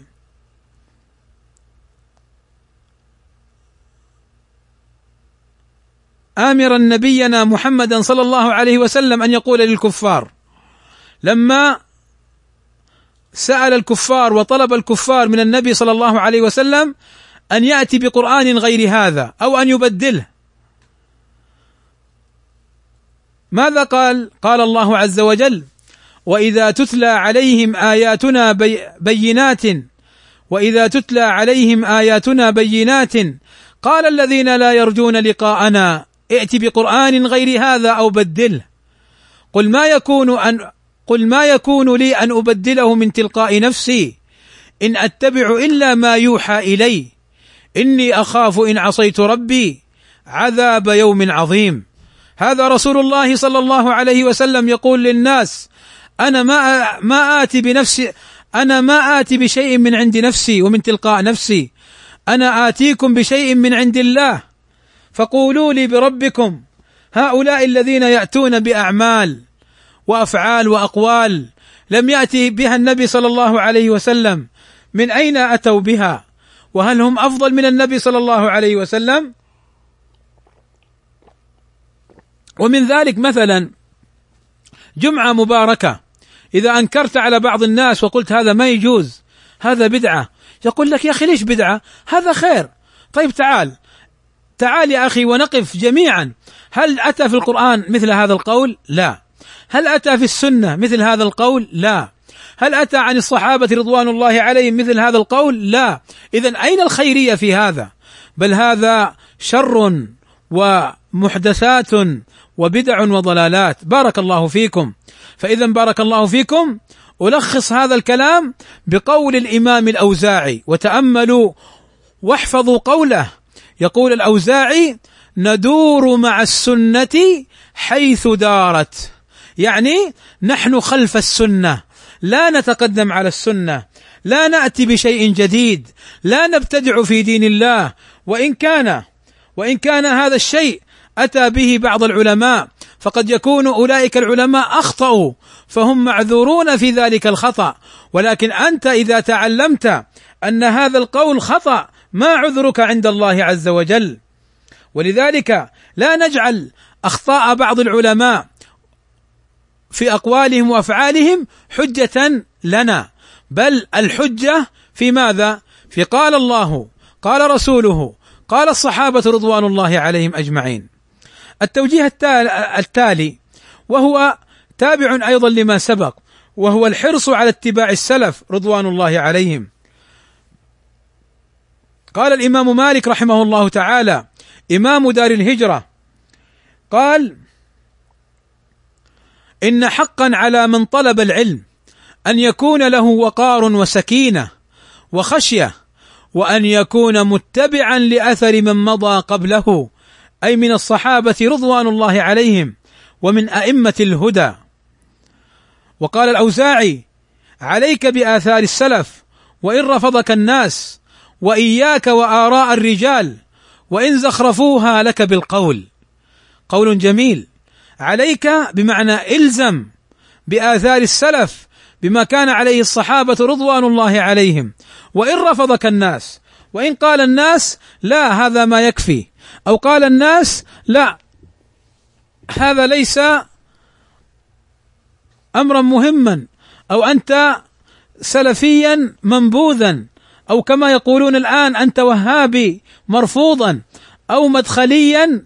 آمرا نبينا محمدا صلى الله عليه وسلم أن يقول للكفار، لما سأل الكفار وطلب الكفار من النبي صلى الله عليه وسلم أن يأتي بقرآن غير هذا أو أن يبدله، ماذا قال؟ قال الله عز وجل: وإذا تتلى عليهم آياتنا بي بينات وإذا تتلى عليهم آياتنا بينات قال الذين لا يرجون لقاءنا ائت بقرآن غير هذا أو بدله، قل ما يكون أن قل ما يكون لي أن أبدله من تلقاء نفسي إن أتبع إلا ما يوحى إلي إني أخاف إن عصيت ربي عذاب يوم عظيم. هذا رسول الله صلى الله عليه وسلم يقول للناس: أنا ما ما آتي بنفسي أنا ما آتي بشيء من عند نفسي ومن تلقاء نفسي، أنا آتيكم بشيء من عند الله فقولوا لي بربكم. هؤلاء الذين يأتون بأعمال وأفعال وأقوال لم يأتي بها النبي صلى الله عليه وسلم، من أين أتوا بها؟ وهل هم أفضل من النبي صلى الله عليه وسلم؟ ومن ذلك مثلا جمعة مباركة، إذا أنكرت على بعض الناس وقلت هذا ما يجوز، هذا بدعة، يقول لك: يا أخي ليش بدعة؟ هذا خير. طيب تعال تعال يا أخي ونقف جميعا، هل أتى في القرآن مثل هذا القول؟ لا. هل أتى في السنة مثل هذا القول؟ لا. هل أتى عن الصحابة رضوان الله عليهم مثل هذا القول؟ لا. إذن أين الخيرية في هذا؟ بل هذا شر ومحدثات وبدع وضلالات. بارك الله فيكم. فإذا بارك الله فيكم ألخص هذا الكلام بقول الإمام الأوزاعي، وتأملوا واحفظوا قوله. يقول الأوزاعي: ندور مع السنة حيث دارت، يعني نحن خلف السنة، لا نتقدم على السنة، لا نأتي بشيء جديد، لا نبتدع في دين الله، وإن كان وإن كان هذا الشيء أتى به بعض العلماء، فقد يكون أولئك العلماء أخطأوا فهم معذورون في ذلك الخطأ، ولكن أنت إذا تعلمت أن هذا القول خطأ ما عذرك عند الله عز وجل. ولذلك لا نجعل أخطاء بعض العلماء في أقوالهم وأفعالهم حجة لنا، بل الحجة في ماذا؟ في قال الله، قال رسوله، قال الصحابة رضوان الله عليهم أجمعين. التوجيه التالي وهو تابع أيضا لما سبق، وهو الحرص على اتباع السلف رضوان الله عليهم. قال الإمام مالك رحمه الله تعالى إمام دار الهجرة، قال: إن حقا على من طلب العلم أن يكون له وقار وسكينة وخشية، وأن يكون متبعا لأثر من مضى قبله، أي من الصحابة رضوان الله عليهم ومن أئمة الهدى. وقال الأوزاعي: عليك بآثار السلف وإن رفضك الناس، وإياك وآراء الرجال وإن زخرفوها لك بالقول. قول جميل. عليك بمعنى إلزم بآثار السلف بما كان عليه الصحابة رضوان الله عليهم، وإن رفضك الناس، وإن قال الناس لا هذا ما يكفي، أو قال الناس لا هذا ليس أمرا مهما، أو أنت سلفيا منبوذا، أو كما يقولون الآن أنت وهابي مرفوضا، أو مدخليا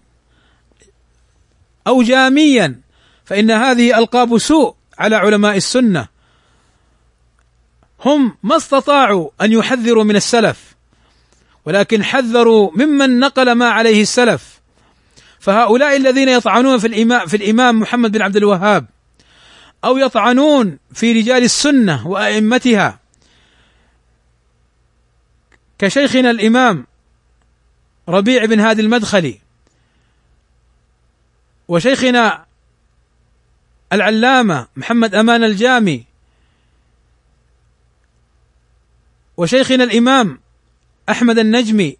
أو جاميا، فإن هذه ألقاب سوء على علماء السنة. هم ما استطاعوا أن يحذروا من السلف، ولكن حذروا ممن نقل ما عليه السلف. فهؤلاء الذين يطعنون في الإمام, في الإمام محمد بن عبد الوهاب، أو يطعنون في رجال السنة وأئمتها كشيخنا الإمام ربيع بن هادي المدخلي، وشيخنا العلامة محمد أمان الجامي، وشيخنا الإمام أحمد النجمي،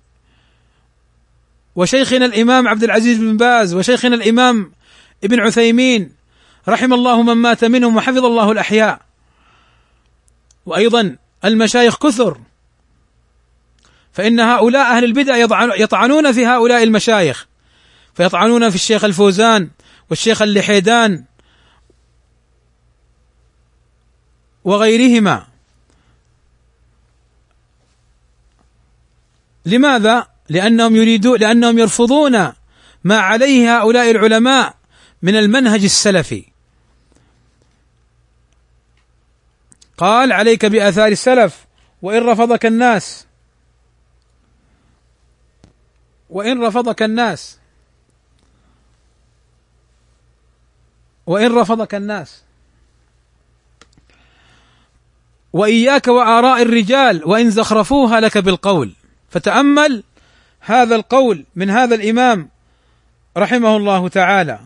وشيخنا الإمام عبد العزيز بن باز، وشيخنا الإمام ابن عثيمين، رحم الله من مات منهم وحفظ الله الأحياء. وأيضا المشايخ كثر، فإن هؤلاء أهل البدع يطعنون في هؤلاء المشايخ، فيطعنون في الشيخ الفوزان والشيخ اللحيدان وغيرهما. لماذا؟ لأنهم يريدون لأنهم يرفضون ما عليه هؤلاء العلماء من المنهج السلفي. قال: عليك بآثار السلف وإن رفضك الناس وإن رفضك الناس وإن رفضك الناس وإياك وآراء الرجال وإن زخرفوها لك بالقول. فتأمل هذا القول من هذا الإمام رحمه الله تعالى.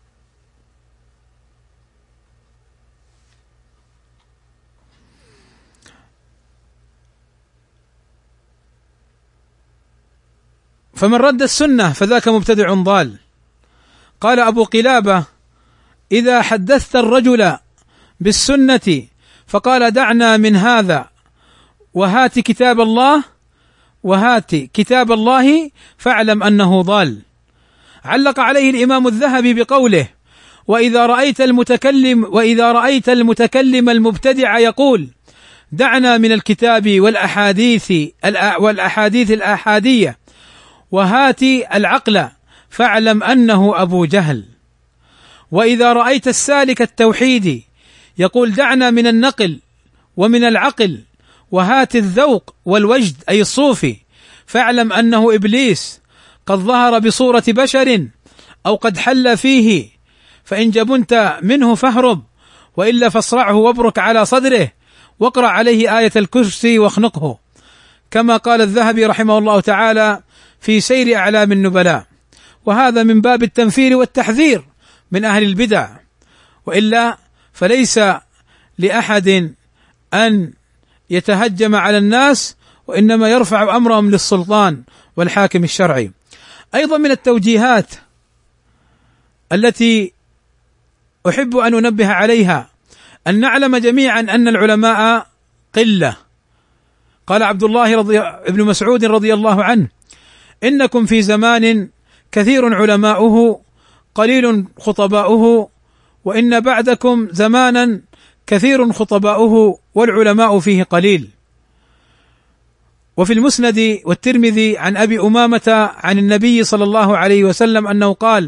فمن رد السنة فذاك مبتدع ضال. قال أبو قلابة: إذا حدثت الرجل بالسنة فقال دعنا من هذا وهات كتاب الله وهات كتاب الله فاعلم أنه ضال. علق عليه الإمام الذهبي بقوله: وإذا رأيت المتكلم وإذا رأيت المتكلم المبتدع يقول دعنا من الكتاب والأحاديث والأحاديث الآحادية وهات العقل فاعلم أنه أبو جهل. وإذا رأيت السالك التوحيدي يقول دعنا من النقل ومن العقل وهات الذوق والوجد أي الصوفي، فاعلم أنه إبليس قد ظهر بصورة بشر أو قد حل فيه، فإن جبنت منه فاهرب، وإلا فاصرعه وابرك على صدره واقرأ عليه آية الكرسي واخنقه، كما قال الذهبي رحمه الله تعالى في سير أعلام النبلاء. وهذا من باب التنفير والتحذير من أهل البدع، وإلا فليس لأحد أن يتهجم على الناس، وإنما يرفع أمرهم للسلطان والحاكم الشرعي. أيضا من التوجيهات التي أحب أن أنبه عليها أن نعلم جميعا أن العلماء قلة. قال عبد الله رضي ابن مسعود رضي الله عنه: إنكم في زمان كثير علماؤه قليل خطباؤه، وإن بعدكم زمانا كثير خطباؤه والعلماء فيه قليل. وفي المسند والترمذي عن أبي أمامة عن النبي صلى الله عليه وسلم أنه قال: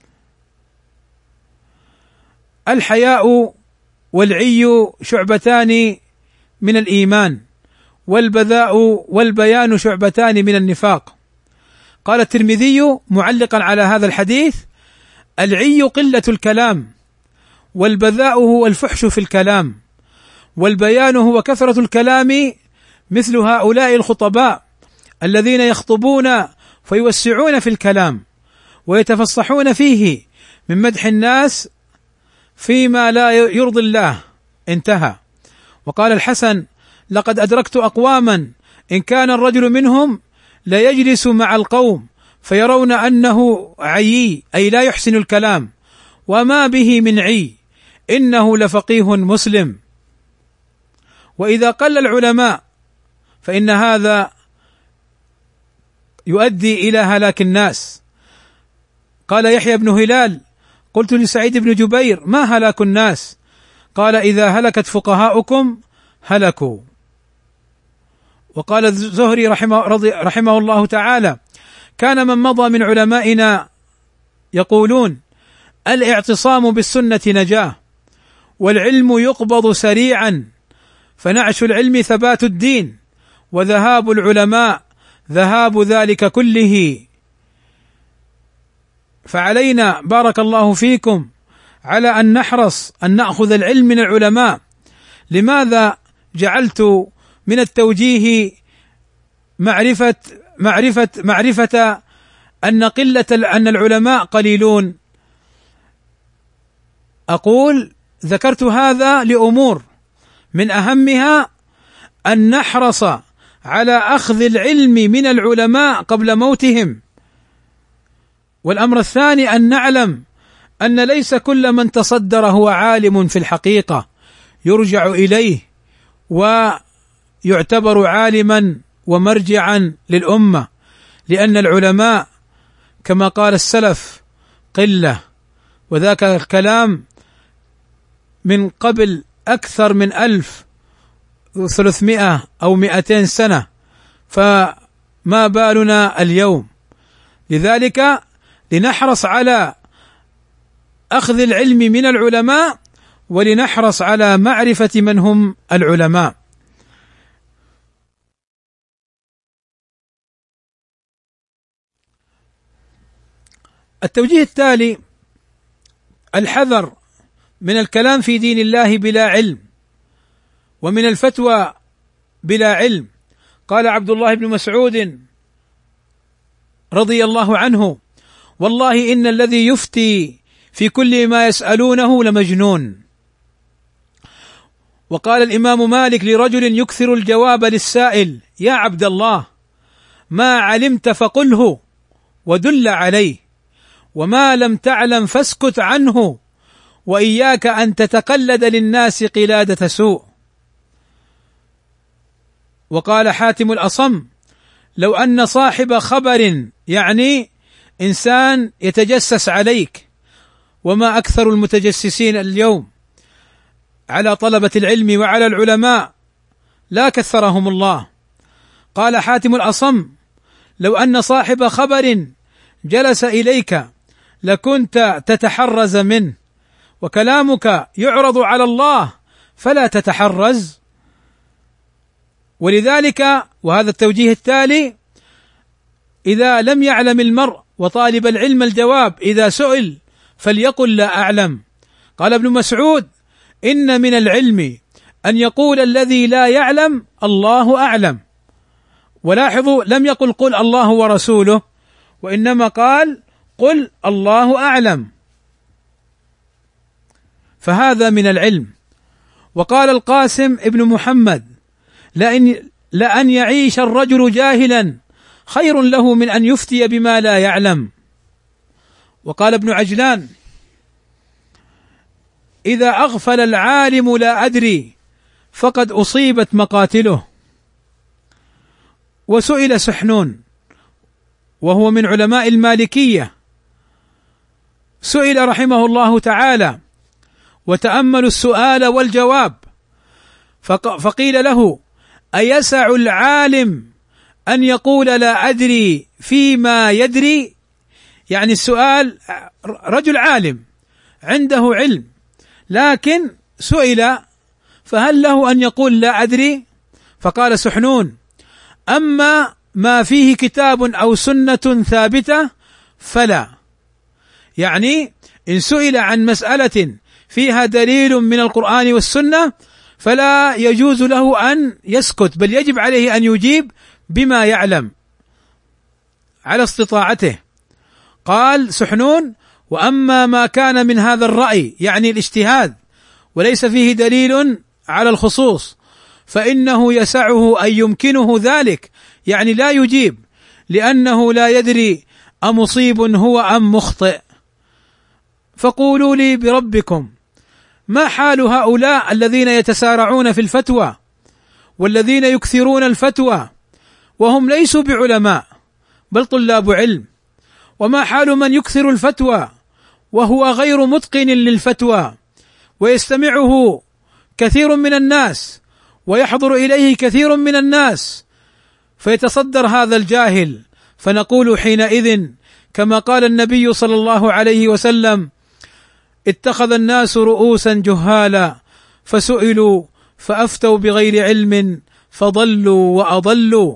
الحياء والعي شعبتان من الإيمان، والبذاء والبيان شعبتان من النفاق. قال الترمذي معلقا على هذا الحديث: العي قلة الكلام، والبذاء هو الفحش في الكلام، والبيان هو كثرة الكلام، مثل هؤلاء الخطباء الذين يخطبون فيوسعون في الكلام ويتفصحون فيه من مدح الناس فيما لا يرضي الله. انتهى. وقال الحسن: لقد أدركت أقواما إن كان الرجل منهم لا يجلس مع القوم فيرون أنه عيي أي لا يحسن الكلام، وما به من عي، إنه لفقيه مسلم. وإذا قل العلماء فإن هذا يؤدي إلى هلاك الناس. قال يحيى بن هلال: قلت لسعيد بن جبير: ما هلاك الناس؟ قال: إذا هلكت فقهاؤكم هلكوا. وقال الزهري رحمه, رحمه الله تعالى: كان من مضى من علمائنا يقولون: الاعتصام بالسنة نجاة، والعلم يقبض سريعا، فنعش العلم ثبات الدين، وذهاب العلماء ذهاب ذلك كله. فعلينا بارك الله فيكم على أن نحرص أن نأخذ العلم من العلماء. لماذا جعلت من التوجيه معرفة معرفة معرفة أن قلة أن العلماء قليلون؟ أقول ذكرت هذا لأمور من أهمها أن نحرص على أخذ العلم من العلماء قبل موتهم. والأمر الثاني أن نعلم أن ليس كل من تصدر هو عالم في الحقيقة يرجع إليه ويعتبر عالما ومرجعا للأمة، لأن العلماء كما قال السلف قلة، وذاك الكلام من قبل أكثر من ألف وثلاثمائة أو مئتين سنة، فما بالنا اليوم؟ لذلك لنحرص على أخذ العلم من العلماء، ولنحرص على معرفة من هم العلماء. التوجيه التالي: الحذر من الكلام في دين الله بلا علم، ومن الفتوى بلا علم. قال عبد الله بن مسعود رضي الله عنه: والله إن الذي يفتي في كل ما يسألونه لمجنون. وقال الإمام مالك لرجل يكثر الجواب للسائل: يا عبد الله، ما علمت فقله ودل عليه، وما لم تعلم فاسكت عنه، وإياك أن تتقلد للناس قلادة سوء. وقال حاتم الأصم: لو أن صاحب خبر، يعني إنسان يتجسس عليك، وما أكثر المتجسسين اليوم على طلبة العلم وعلى العلماء، لا كثرهم الله. قال حاتم الأصم: لو أن صاحب خبر جلس إليك لكنت تتحرز منه، وكلامك يعرض على الله فلا تتحرز. ولذلك وهذا التوجيه التالي: إذا لم يعلم المرء وطالب العلم الجواب إذا سئل فليقل لا أعلم. قال ابن مسعود: إن من العلم أن يقول الذي لا يعلم الله أعلم. ولاحظوا لم يقل قل الله ورسوله، وإنما قال قل الله أعلم، فهذا من العلم. وقال القاسم ابن محمد: لأن, لأن يعيش الرجل جاهلا خير له من أن يفتي بما لا يعلم. وقال ابن عجلان: إذا أغفل العالم لا أدري فقد أصيبت مقاتله. وسئل سحنون وهو من علماء المالكية، سئل رحمه الله تعالى وتأملوا السؤال والجواب، فقيل له: أيسع العالم أن يقول لا أدري فيما يدري؟ يعني السؤال رجل عالم عنده علم لكن سئل فهل له أن يقول لا أدري؟ فقال سحنون: أما ما فيه كتاب أو سنة ثابتة فلا. يعني إن سئل عن مسألة فيها دليل من القرآن والسنة فلا يجوز له أن يسكت، بل يجب عليه أن يجيب بما يعلم على استطاعته. قال سحنون: وأما ما كان من هذا الرأي يعني الاجتهاد وليس فيه دليل على الخصوص فإنه يسعه أن يمكنه ذلك، يعني لا يجيب لأنه لا يدري أمصيب هو أم مخطئ. فقولوا لي بربكم ما حال هؤلاء الذين يتسارعون في الفتوى والذين يكثرون الفتوى وهم ليسوا بعلماء بل طلاب علم؟ وما حال من يكثر الفتوى وهو غير متقن للفتوى ويستمعه كثير من الناس ويحضر إليه كثير من الناس فيتصدر هذا الجاهل؟ فنقول حينئذ كما قال النبي صلى الله عليه وسلم: اتخذ الناس رؤوسا جهالا فسئلوا فأفتوا بغير علم فضلوا وأضلوا.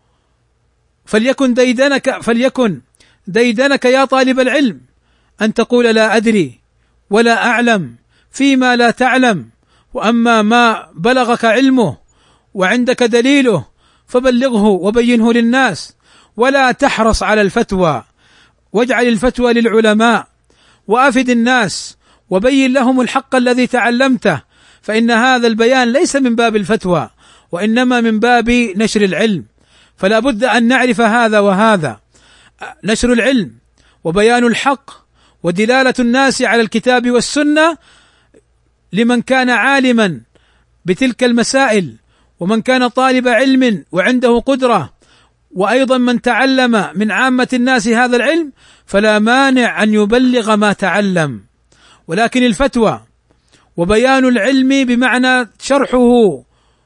فليكن ديدنك فليكن ديدنك يا طالب العلم أن تقول لا أدري ولا أعلم فيما لا تعلم، وأما ما بلغك علمه وعندك دليله فبلغه وبينه للناس، ولا تحرص على الفتوى، واجعل الفتوى للعلماء وأفد الناس وبين لهم الحق الذي تعلمته، فإن هذا البيان ليس من باب الفتوى وإنما من باب نشر العلم. فلا بد أن نعرف هذا وهذا: نشر العلم وبيان الحق ودلالة الناس على الكتاب والسنة لمن كان عالما بتلك المسائل ومن كان طالب علم وعنده قدرة، وأيضا من تعلم من عامة الناس هذا العلم فلا مانع أن يبلغ ما تعلم. ولكن الفتوى وبيان العلم بمعنى شرحه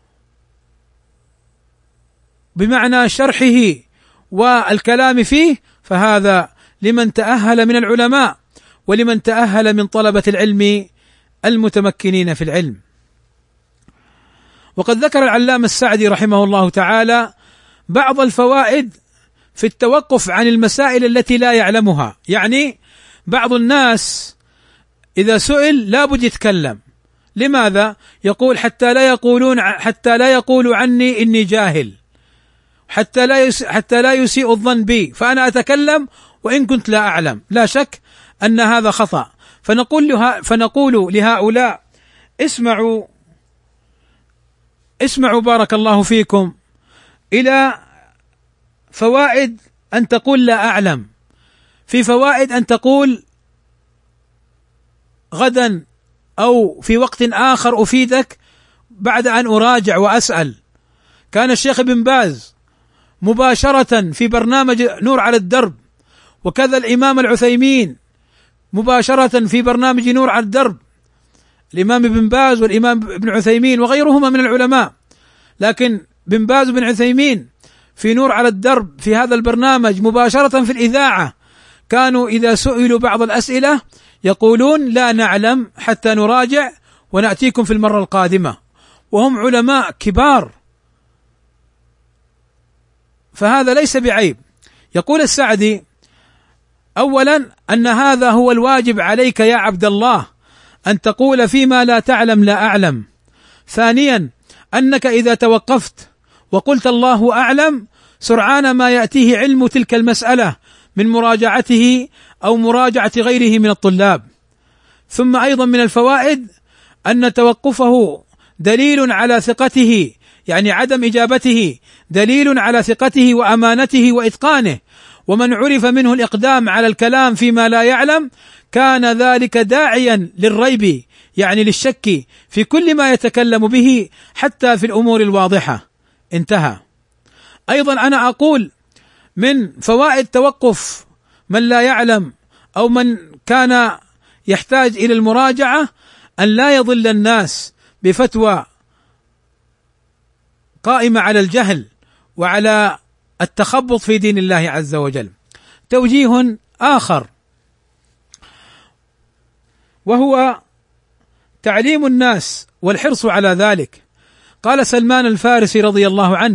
بمعنى شرحه والكلام فيه فهذا لمن تأهل من العلماء ولمن تأهل من طلبة العلم المتمكنين في العلم. وقد ذكر العلامة السعدي رحمه الله تعالى بعض الفوائد في التوقف عن المسائل التي لا يعلمها. يعني بعض الناس إذا سئل لا بد يتكلم. لماذا؟ يقول حتى لا يقولون حتى لا يقولوا عني إني جاهل، حتى لا حتى لا يسيء الظن بي، فأنا أتكلم وإن كنت لا أعلم. لا شك أن هذا خطأ. فنقول له فنقول لهؤلاء: اسمعوا اسمعوا بارك الله فيكم إلى فوائد أن تقول لا أعلم، في فوائد أن تقول غدا أو في وقت آخر أفيدك بعد أن أراجع وأسأل. كان الشيخ ابن باز مباشرة في برنامج نور على الدرب، وكذا الإمام العثيمين مباشرة في برنامج نور على الدرب، الإمام ابن باز والإمام ابن عثيمين وغيرهما من العلماء. لكن ابن باز وابن عثيمين في نور على الدرب في هذا البرنامج مباشرة في الإذاعة كانوا إذا سئلوا بعض الأسئلة يقولون لا نعلم حتى نراجع ونأتيكم في المرة القادمة، وهم علماء كبار فهذا ليس بعيب. يقول السعدي: أولا أن هذا هو الواجب عليك يا عبد الله، أن تقول فيما لا تعلم لا أعلم. ثانيا أنك إذا توقفت وقلت الله أعلم سرعان ما يأتيه علم تلك المسألة من مراجعته أو مراجعة غيره من الطلاب. ثم أيضا من الفوائد أن توقفه دليل على ثقته، يعني عدم إجابته دليل على ثقته وأمانته وإتقانه، ومن عرف منه الإقدام على الكلام فيما لا يعلم كان ذلك داعيا للريب، يعني للشك في كل ما يتكلم به حتى في الأمور الواضحة. انتهى. أيضا أنا أقول من فوائد توقف من لا يعلم أو من كان يحتاج إلى المراجعة أن لا يضل الناس بفتوى قائمة على الجهل وعلى التخبط في دين الله عز وجل. توجيه آخر وهو تعليم الناس والحرص على ذلك. قال سلمان الفارسي رضي الله عنه: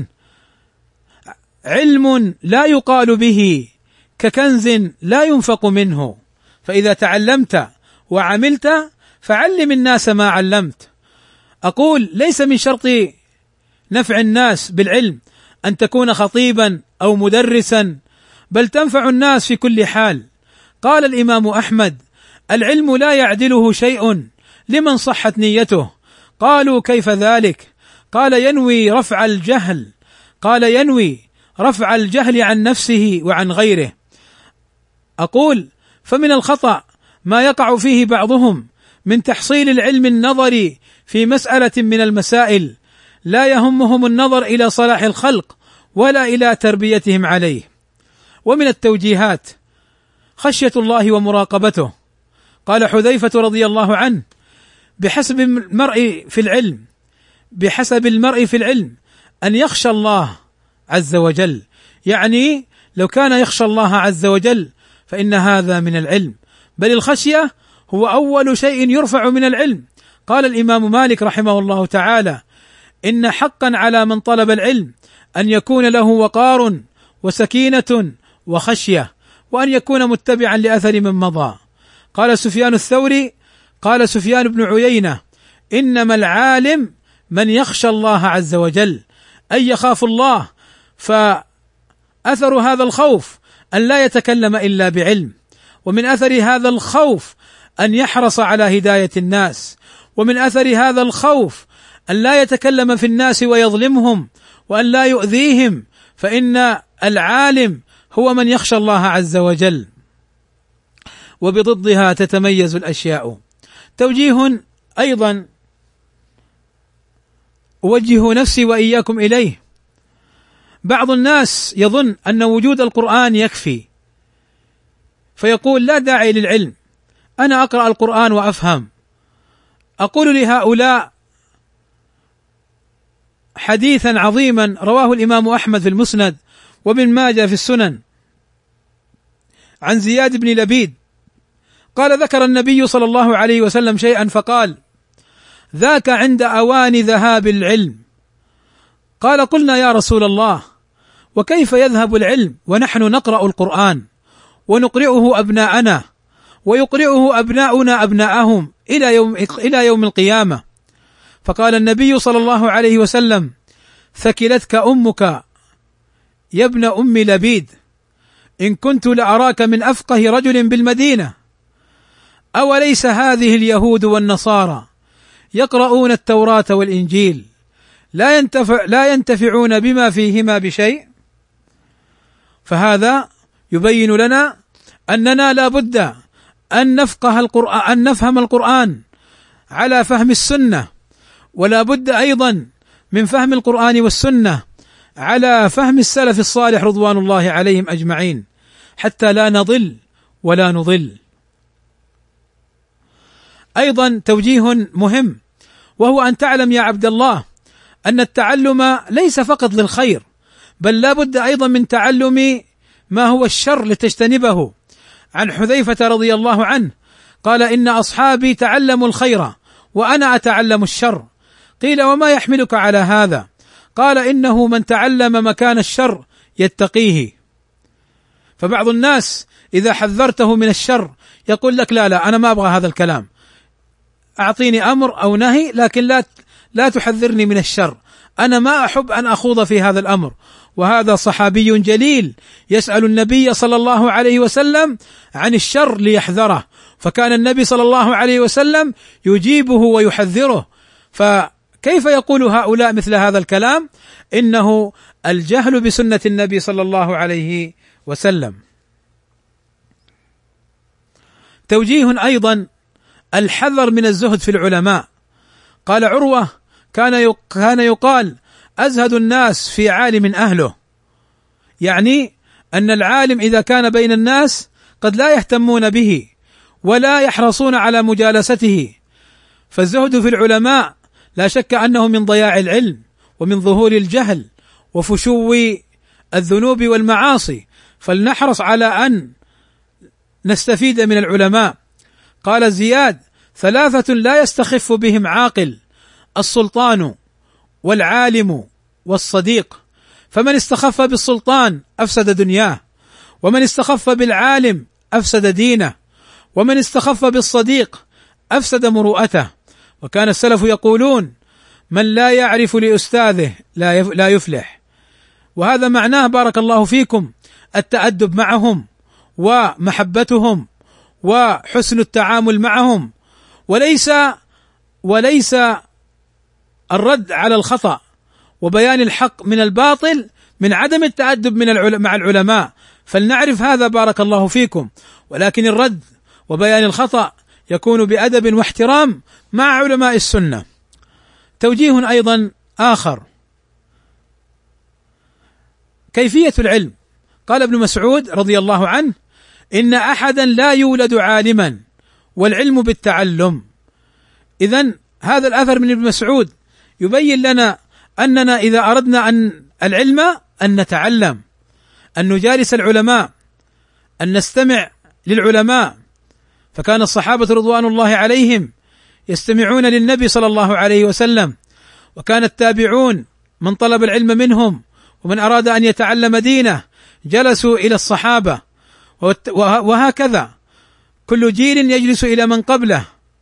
علم لا يقال به ككنز لا ينفق منه، فإذا تعلمت وعملت فعلم الناس ما علمت. أقول ليس من شرط نفع الناس بالعلم أن تكون خطيبا أو مدرسا، بل تنفع الناس في كل حال. قال الإمام أحمد: العلم لا يعدله شيء لمن صحت نيته. قالوا: كيف ذلك؟ قال: ينوي رفع الجهل قال ينوي رفع الجهل عن نفسه وعن غيره. أقول فمن الخطأ ما يقع فيه بعضهم من تحصيل العلم النظري في مسألة من المسائل، لا يهمهم النظر إلى صلاح الخلق ولا إلى تربيتهم عليه. ومن التوجيهات خشية الله ومراقبته. قال حذيفة رضي الله عنه: بحسب المرء في العلم بحسب المرء في العلم أن يخشى الله عز وجل، يعني لو كان يخشى الله عز وجل فإن هذا من العلم، بل الخشية هو أول شيء يرفع من العلم. قال الإمام مالك رحمه الله تعالى: إن حقا على من طلب العلم أن يكون له وقار وسكينة وخشية، وأن يكون متبعا لأثر من مضى. قال سفيان الثوري قال سفيان بن عيينة: إنما العالم من يخشى الله عز وجل، أي يخاف الله، فأثر هذا الخوف أن لا يتكلم إلا بعلم، ومن أثر هذا الخوف أن يحرص على هداية الناس، ومن أثر هذا الخوف أن لا يتكلم في الناس ويظلمهم وأن لا يؤذيهم، فإن العالم هو من يخشى الله عز وجل. وبضدها تتميز الأشياء. توجيه أيضا أوجه نفسي وإياكم إليه. بعض الناس يظن أن وجود القرآن يكفي، فيقول لا داعي للعلم، أنا أقرأ القرآن وأفهم. أقول لهؤلاء حديثا عظيما رواه الإمام أحمد في المسند وابن ماجه في السنن عن زياد بن لبيد قال: ذكر النبي صلى الله عليه وسلم شيئا فقال: ذاك عند أوان ذهاب العلم. قال: قلنا يا رسول الله، وكيف يذهب العلم ونحن نقرأ القرآن ونقرئه أبناءنا ويقرئه أبناؤنا أبناءهم إلى يوم إلى يوم القيامة؟ فقال النبي صلى الله عليه وسلم: ثكلتك أمك يا ابن أم لبيد، إن كنت لأراك من أفقه رجل بالمدينة. أوليس هذه اليهود والنصارى يقرؤون التوراة والإنجيل لا ينتفع لا ينتفعون بما فيهما بشيء؟ فهذا يبين لنا أننا لا بد أن نفقه القرآن أن نفهم القرآن على فهم السنة، ولا بد أيضا من فهم القرآن والسنة على فهم السلف الصالح رضوان الله عليهم أجمعين، حتى لا نضل ولا نضل. أيضا توجيه مهم، وهو أن تعلم يا عبد الله أن التعلم ليس فقط للخير، بل لا بد أيضا من تعلم ما هو الشر لتجتنبه. عن حذيفة رضي الله عنه قال: إن أصحابي تعلموا الخير وأنا أتعلم الشر. قيل: وما يحملك على هذا؟ قال: إنه من تعلم مكان الشر يتقيه. فبعض الناس إذا حذرته من الشر يقول لك لا لا أنا ما أبغى هذا الكلام، أعطيني أمر أو نهي لكن لا لا تحذرني من الشر، أنا ما أحب أن أخوض في هذا الأمر. وهذا صحابي جليل يسأل النبي صلى الله عليه وسلم عن الشر ليحذره، فكان النبي صلى الله عليه وسلم يجيبه ويحذره. فكيف يقول هؤلاء مثل هذا الكلام؟ إنه الجهل بسنة النبي صلى الله عليه وسلم. توجيه أيضا الحذر من الزهد في العلماء. قال عروة: كان كان يقال أزهد الناس في عالم أهله، يعني أن العالم إذا كان بين الناس قد لا يهتمون به ولا يحرصون على مجالسته. فالزهد في العلماء لا شك أنه من ضياع العلم ومن ظهور الجهل وفشو الذنوب والمعاصي، فلنحرص على أن نستفيد من العلماء. قال زياد: ثلاثة لا يستخف بهم عاقل: السلطان والعالم والصديق. فمن استخف بالسلطان أفسد دنياه، ومن استخف بالعالم أفسد دينه، ومن استخف بالصديق أفسد مروءته. وكان السلف يقولون: من لا يعرف لأستاذه لا يفلح. وهذا معناه بارك الله فيكم التأدب معهم ومحبتهم وحسن التعامل معهم، وليس وليس الرد على الخطأ وبيان الحق من الباطل من عدم التأدب من مع العلماء، فلنعرف هذا بارك الله فيكم. ولكن الرد وبيان الخطأ يكون بأدب واحترام مع علماء السنة. توجيه أيضا آخر: كيفية العلم. قال ابن مسعود رضي الله عنه: إن أحدا لا يولد عالما والعلم بالتعلم. إذن هذا الأثر من ابن مسعود يبين لنا أننا إذا أردنا أن العلم أن نتعلم، أن نجالس العلماء، أن نستمع للعلماء. فكان الصحابة رضوان الله عليهم يستمعون للنبي صلى الله عليه وسلم، وكان التابعون من طلب العلم منهم ومن أراد أن يتعلم دينه جلسوا إلى الصحابة، وهكذا كل جيل يجلس إلى من قبله.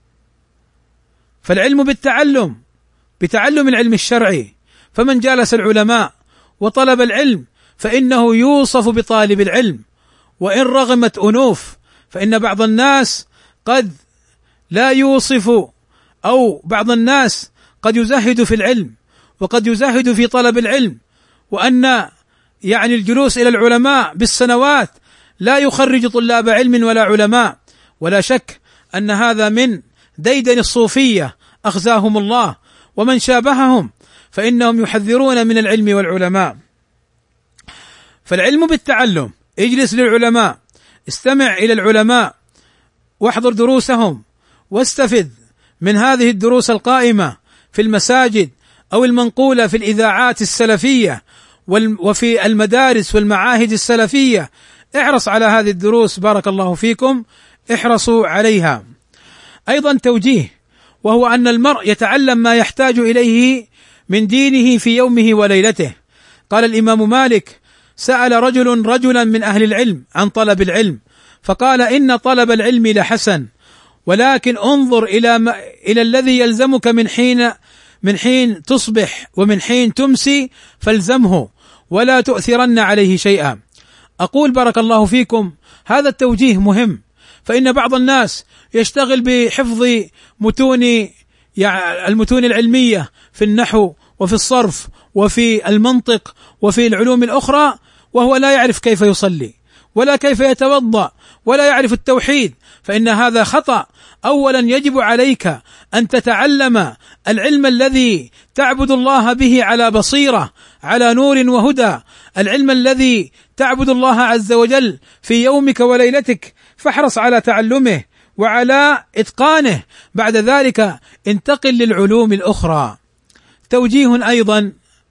فالعلم بالتعلم، بتعلم العلم الشرعي. فمن جالس العلماء وطلب العلم فإنه يوصف بطالب العلم وإن رغمت أنوف. فإن بعض الناس قد لا يوصف، أو بعض الناس قد يزهد في العلم وقد يزهد في طلب العلم، وأن يعني الجلوس إلى العلماء بالسنوات لا يخرج طلاب علم ولا علماء. ولا شك أن هذا من ديدن الصوفية أخزاهم الله ومن شابههم، فإنهم يحذرون من العلم والعلماء. فالعلم بالتعلم، اجلس للعلماء، استمع إلى العلماء واحضر دروسهم واستفد من هذه الدروس القائمة في المساجد أو المنقولة في الإذاعات السلفية وفي المدارس والمعاهد السلفية. احرص على هذه الدروس بارك الله فيكم، احرصوا عليها. أيضا توجيه، وهو أن المرء يتعلم ما يحتاج إليه من دينه في يومه وليلته. قال الإمام مالك: سأل رجل رجلا من أهل العلم عن طلب العلم فقال: إن طلب العلم لحسن، ولكن انظر إلى ما إلى الذي يلزمك من حين من حين تصبح ومن حين تمسي فالزمه ولا تؤثرن عليه شيئا. أقول بارك الله فيكم هذا التوجيه مهم، فإن بعض الناس يشتغل بحفظ متون يعني المتون العلمية في النحو وفي الصرف وفي المنطق وفي العلوم الأخرى، وهو لا يعرف كيف يصلي ولا كيف يتوضأ ولا يعرف التوحيد، فإن هذا خطأ. أولا يجب عليك أن تتعلم العلم الذي تعبد الله به على بصيرة على نور وهدى، العلم الذي تعبد الله عز وجل في يومك وليلتك، فاحرص على تعلمه وعلى إتقانه. بعد ذلك انتقل للعلوم الأخرى. توجيه أيضا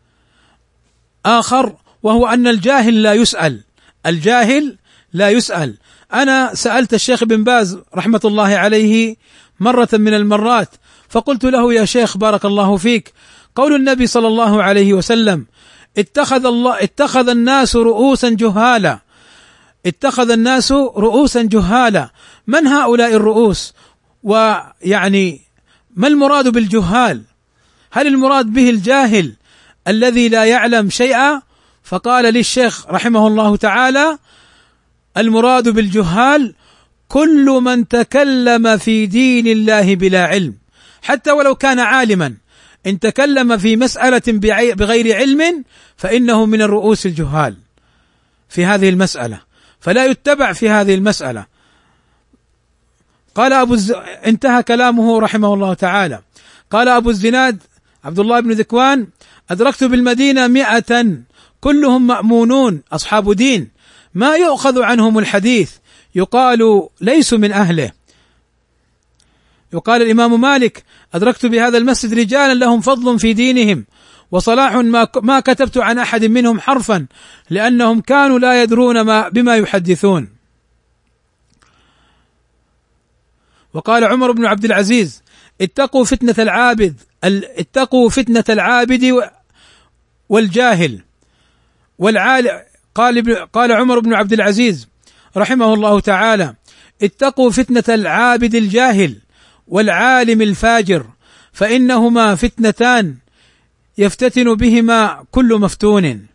آخر، وهو أن الجاهل لا يسأل، الجاهل لا يسأل. أنا سألت الشيخ بن باز رحمة الله عليه مرة من المرات فقلت له: يا شيخ بارك الله فيك، قول النبي صلى الله عليه وسلم: اتخذ الله اتخذ الناس رؤوسا جهالا اتخذ الناس رؤوسا جهالا. من هؤلاء الرؤوس؟ ويعني ما المراد بالجهال؟ هل المراد به الجاهل الذي لا يعلم شيئا؟ فقال للشيخ رحمه الله تعالى: المراد بالجهال كل من تكلم في دين الله بلا علم، حتى ولو كان عالما، إن تكلم في مسألة بغير علم فإنه من الرؤوس الجهال في هذه المسألة، فلا يتبع في هذه المسألة. قال أبو الز... انتهى كلامه رحمه الله تعالى. قال أبو الزناد عبد الله بن ذكوان: أدركت بالمدينة مئة كلهم مأمونون أصحاب دين ما يؤخذ عنهم الحديث، يقال ليسوا من أهله. يقال الإمام مالك: أدركت بهذا المسجد رجالا لهم فضل في دينهم وصلاح ما ما كتبت عن أحد منهم حرفا لأنهم كانوا لا يدرون ما بما يحدثون. وقال عمر بن عبد العزيز: اتقوا فتنة العابد اتقوا فتنة العابد والجاهل والعالم. قال قال عمر بن عبد العزيز رحمه الله تعالى: اتقوا فتنة العابد الجاهل والعالم الفاجر فإنهما فتنتان يفتتن بهما كل مفتون.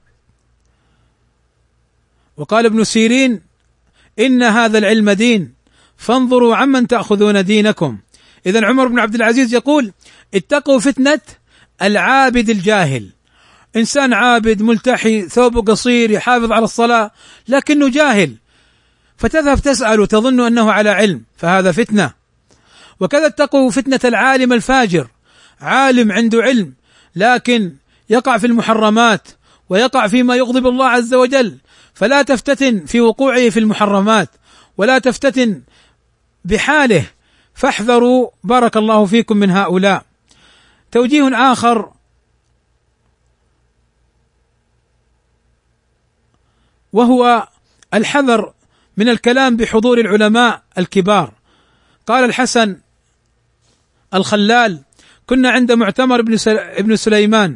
وقال ابن سيرين: إن هذا العلم دين فانظروا عمن تأخذون دينكم. إذن عمر بن عبد العزيز يقول: اتقوا فتنة العابد الجاهل، إنسان عابد ملتحي ثوبه قصير يحافظ على الصلاة لكنه جاهل، فتذهب تسأل وتظن أنه على علم، فهذا فتنة. وكذا اتقوا فتنة العالم الفاجر، عالم عنده علم لكن يقع في المحرمات ويقع فيما يغضب الله عز وجل، فلا تفتتن في وقوعه في المحرمات ولا تفتتن بحاله، فاحذروا بارك الله فيكم من هؤلاء. توجيه آخر وهو الحذر من الكلام بحضور العلماء الكبار. قال الحسن الخلال: كنا عند معتمر ابن سليمان.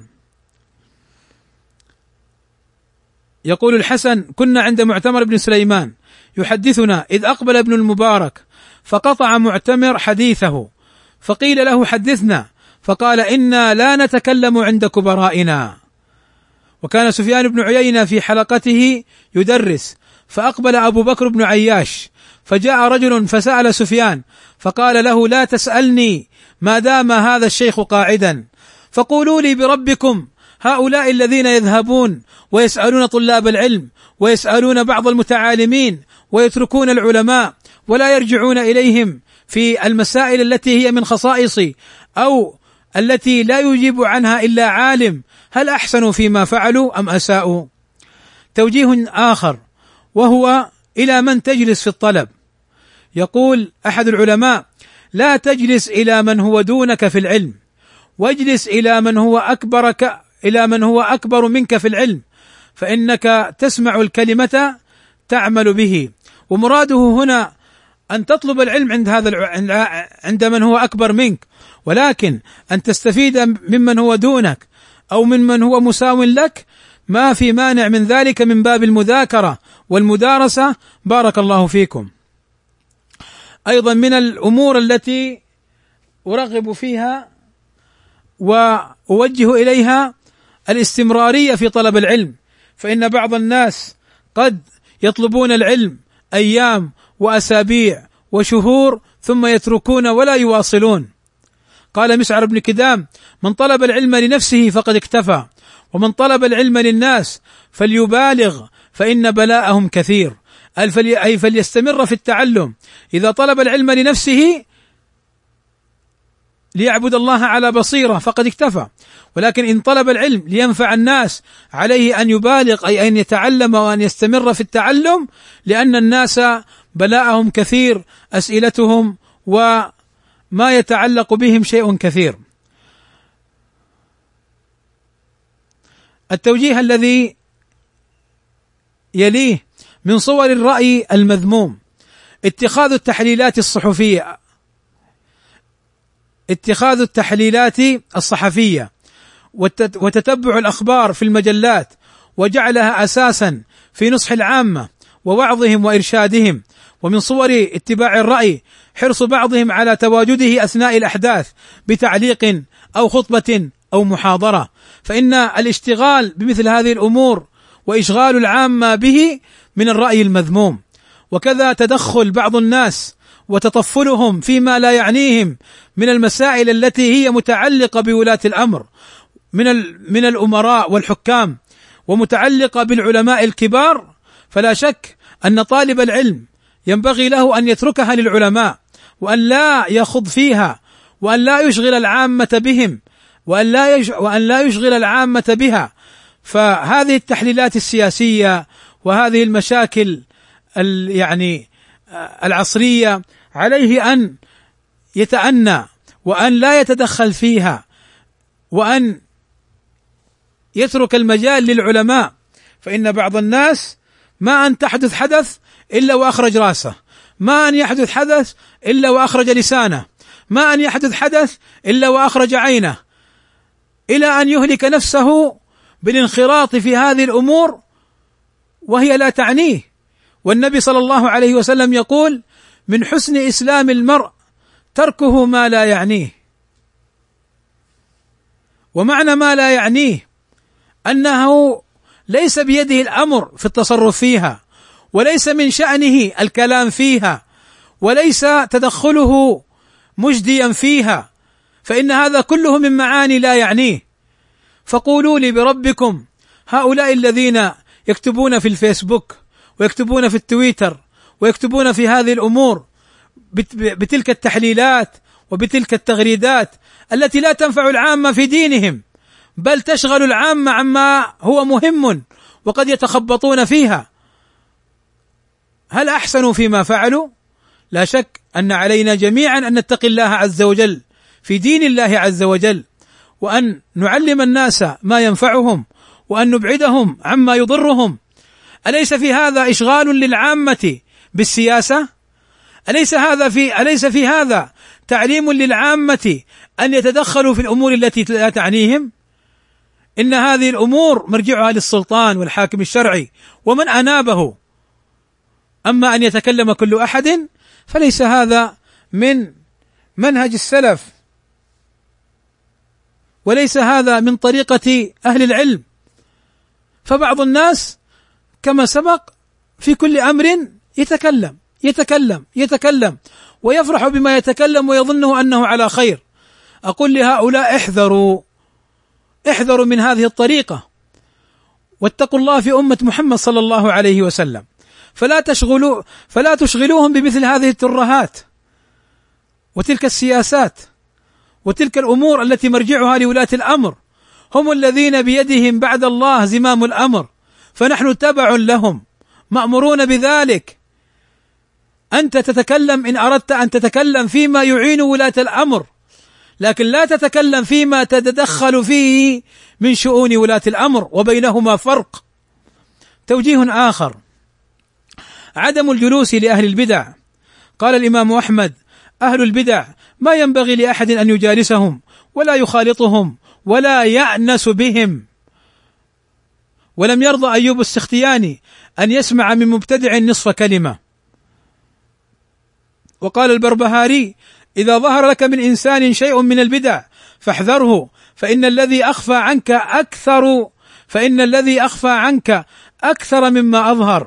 يقول الحسن: كنا عند معتمر بن سليمان يحدثنا إذ أقبل ابن المبارك فقطع معتمر حديثه، فقيل له: حدثنا، فقال: إنا لا نتكلم عند كبرائنا. وكان سفيان بن عيينة في حلقته يدرس، فأقبل أبو بكر بن عياش، فجاء رجل فسأل سفيان فقال له: لا تسألني ما دام هذا الشيخ قاعدا، فقولوا لي بربكم هؤلاء الذين يذهبون ويسألون طلاب العلم ويسألون بعض المتعالمين ويتركون العلماء ولا يرجعون إليهم في المسائل التي هي من خصائصي أو التي لا يجيب عنها إلا عالم، هل أحسنوا فيما فعلوا أم أساءوا؟ توجيه آخر وهو إلى من تجلس في الطلب. يقول أحد العلماء: لا تجلس إلى من هو دونك في العلم، واجلس إلى من هو أكبرك إلى من هو أكبر منك في العلم، فإنك تسمع الكلمة تعمل به. ومراده هنا أن تطلب العلم عند هذا عند من هو أكبر منك، ولكن أن تستفيد ممن هو دونك أو ممن هو مساو لك، ما في مانع من ذلك من باب المذاكرة والمدارسة. بارك الله فيكم. أيضا من الأمور التي أرغب فيها وأوجه إليها الاستمرارية في طلب العلم، فإن بعض الناس قد يطلبون العلم أيام وأسابيع وشهور ثم يتركون ولا يواصلون. قال مسعر بن كدام: من طلب العلم لنفسه فقد اكتفى، ومن طلب العلم للناس فليبالغ فإن بلاءهم كثير، أي فليستمر في التعلم. إذا طلب العلم لنفسه ليعبد الله على بصيرة فقد اكتفى، ولكن إن طلب العلم لينفع الناس عليه أن يبالغ، أي أن يتعلم وأن يستمر في التعلم، لأن الناس بلاءهم كثير، أسئلتهم وما يتعلق بهم شيء كثير. التوجيه الذي يليه من صور الرأي المذموم اتخاذ التحليلات الصحفية اتخاذ التحليلات الصحفية وتتبع الأخبار في المجلات، وجعلها أساسا في نصح العامة ووعظهم وإرشادهم. ومن صور اتباع الرأي حرص بعضهم على تواجده أثناء الأحداث بتعليق أو خطبة أو محاضرة، فإن الاشتغال بمثل هذه الأمور وإشغال العامة به من الرأي المذموم. وكذا تدخل بعض الناس وتطفلهم فيما لا يعنيهم من المسائل التي هي متعلقة بولاة الأمر من من الأمراء والحكام، ومتعلقة بالعلماء الكبار، فلا شك أن طالب العلم ينبغي له أن يتركها للعلماء، وأن لا يخوض فيها، وأن لا يشغل العامة بهم، وأن لا وأن لا يشغل العامة بها. فهذه التحليلات السياسية وهذه المشاكل يعني العصرية عليه أن يتأنى، وأن لا يتدخل فيها، وأن يترك المجال للعلماء. فإن بعض الناس ما أن تحدث حدث إلا وأخرج راسه، ما أن يحدث حدث إلا وأخرج لسانه، ما أن يحدث حدث إلا وأخرج عينه، إلى أن يهلك نفسه بالانخراط في هذه الأمور وهي لا تعنيه. والنبي صلى الله عليه وسلم يقول: من حسن إسلام المرء تركه ما لا يعنيه. ومعنى ما لا يعنيه أنه ليس بيده الأمر في التصرف فيها، وليس من شأنه الكلام فيها، وليس تدخله مجديا فيها، فإن هذا كله من معاني لا يعنيه. فقولوا لي بربكم، هؤلاء الذين يكتبون في الفيسبوك ويكتبون في التويتر ويكتبون في هذه الأمور بتلك التحليلات وبتلك التغريدات التي لا تنفع العامة في دينهم، بل تشغل العامة عما هو مهم وقد يتخبطون فيها، هل أحسنوا فيما فعلوا؟ لا شك أن علينا جميعا أن نتقي الله عز وجل في دين الله عز وجل، وأن نعلم الناس ما ينفعهم، وأن نبعدهم عما يضرهم. أليس في هذا إشغال للعامة بالسياسة؟ أليس هذا في أليس في هذا تعليم للعامة أن يتدخلوا في الأمور التي لا تعنيهم؟ إن هذه الأمور مرجعها للسلطان والحاكم الشرعي ومن أنابه، أما أن يتكلم كل أحد فليس هذا من منهج السلف، وليس هذا من طريقة أهل العلم. فبعض الناس كما سبق في كل أمر يتكلم يتكلم يتكلم ويفرح بما يتكلم ويظنه أنه على خير. أقول لهؤلاء: احذروا احذروا من هذه الطريقة، واتقوا الله في أمة محمد صلى الله عليه وسلم، فلا تشغلوا فلا تشغلوهم بمثل هذه الترهات وتلك السياسات وتلك الأمور التي مرجعها لولاة الأمر. هم الذين بيدهم بعد الله زمام الأمر، فنحن تبع لهم مأمورون بذلك. أنت تتكلم إن أردت أن تتكلم فيما يعين ولاة الأمر، لكن لا تتكلم فيما تتدخل فيه من شؤون ولاة الأمر، وبينهما فرق. توجيه آخر: عدم الجلوس لأهل البدع. قال الإمام أحمد: أهل البدع ما ينبغي لأحد أن يجالسهم ولا يخالطهم ولا يأنس بهم. ولم يرضى أيوب السختياني أن يسمع من مبتدع نصف كلمة. وقال البربهاري: إذا ظهر لك من إنسان شيء من البدع فاحذره، فإن الذي أخفى عنك أكثر فإن الذي أخفى عنك أكثر مما أظهر.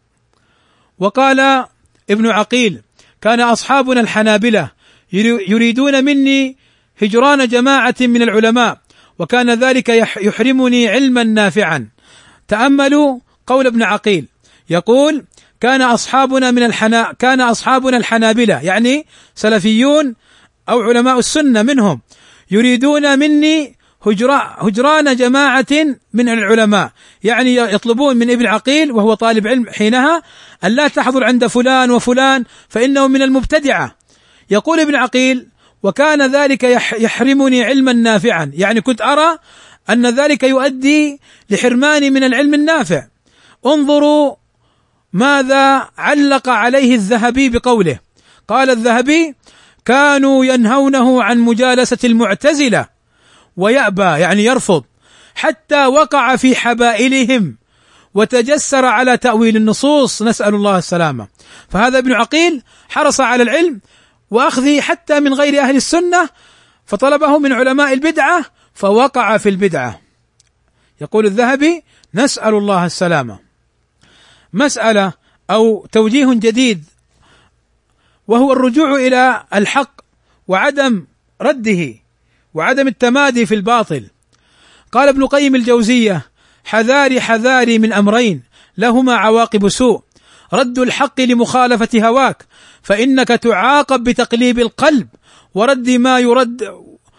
وقال ابن عقيل: كان أصحابنا الحنابلة يريدون مني هجران جماعة من العلماء، وكان ذلك يحرمني علما نافعا. تأملوا قول ابن عقيل، يقول: كان أصحابنا من الحنا كان أصحابنا الحنابلة، يعني سلفيون أو علماء السنة منهم، يريدون مني هجران جماعة من العلماء، يعني يطلبون من ابن عقيل وهو طالب علم حينها أن لا تحضر عند فلان وفلان فإنه من المبتدعة. يقول ابن عقيل: وكان ذلك يحرمني علما نافعا، يعني كنت أرى أن ذلك يؤدي لحرماني من العلم النافع. انظروا ماذا علق عليه الذهبي بقوله. قال الذهبي: كانوا ينهونه عن مجالسة المعتزلة ويأبى يعني يرفض، حتى وقع في حبائلهم وتجسر على تأويل النصوص، نسأل الله السلامة. فهذا ابن عقيل حرص على العلم وأخذه حتى من غير أهل السنة، فطلبه من علماء البدعة فوقع في البدعة. يقول الذهبي: نسأل الله السلامة. مسألة أو توجيه جديد، وهو الرجوع إلى الحق وعدم رده وعدم التمادي في الباطل. قال ابن قيم الجوزية: حذاري حذاري من أمرين لهما عواقب سوء، رد الحق لمخالفة هواك فإنك تعاقب بتقليب القلب، ورد ما يرد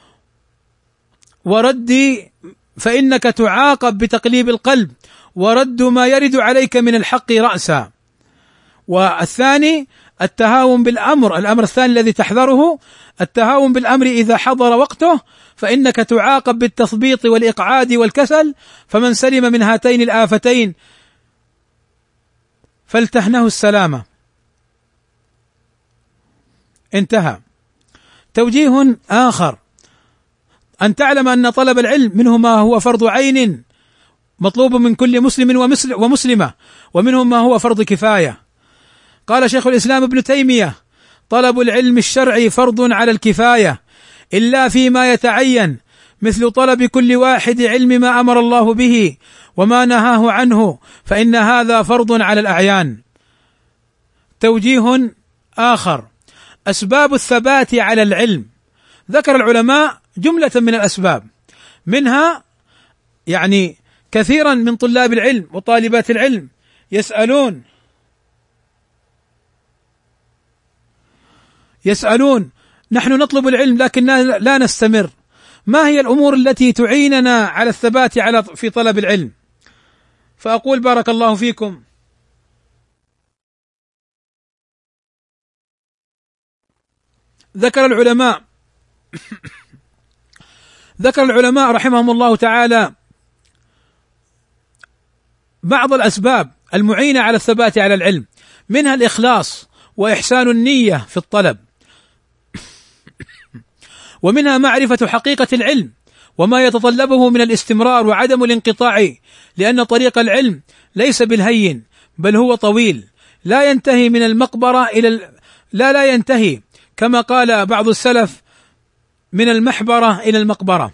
ورد فإنك تعاقب بتقليب القلب ورد ما يرد عليك من الحق رأسا. والثاني التهاون بالأمر، الأمر الثاني الذي تحذره التهاون بالأمر إذا حضر وقته، فإنك تعاقب بالتثبيط والإقعاد والكسل، فمن سلم من هاتين الآفتين فلتهنه السلامة. انتهى. توجيه آخر: أن تعلم أن طلب العلم منه ما هو فرض عين مطلوب من كل مسلم ومسلمة، ومنهم ما هو فرض كفاية. قال شيخ الإسلام ابن تيمية: طلب العلم الشرعي فرض على الكفاية إلا فيما يتعين، مثل طلب كل واحد علم ما أمر الله به وما نهاه عنه، فإن هذا فرض على الأعيان. توجيه آخر: أسباب الثبات على العلم. ذكر العلماء جملة من الأسباب، منها يعني كثيرا من طلاب العلم وطالبات العلم يسألون يسألون نحن نطلب العلم لكن لا نستمر، ما هي الأمور التي تعيننا على الثبات على في طلب العلم؟ فأقول بارك الله فيكم: ذكر العلماء ذكر العلماء رحمهم الله تعالى بعض الأسباب المعينة على الثبات على العلم، منها الإخلاص وإحسان النية في الطلب، ومنها معرفة حقيقة العلم وما يتطلبه من الاستمرار وعدم الانقطاع، لأن طريق العلم ليس بالهين بل هو طويل، لا ينتهي من المقبرة إلى ال... لا لا ينتهي كما قال بعض السلف: من المحبرة إلى المقبرة.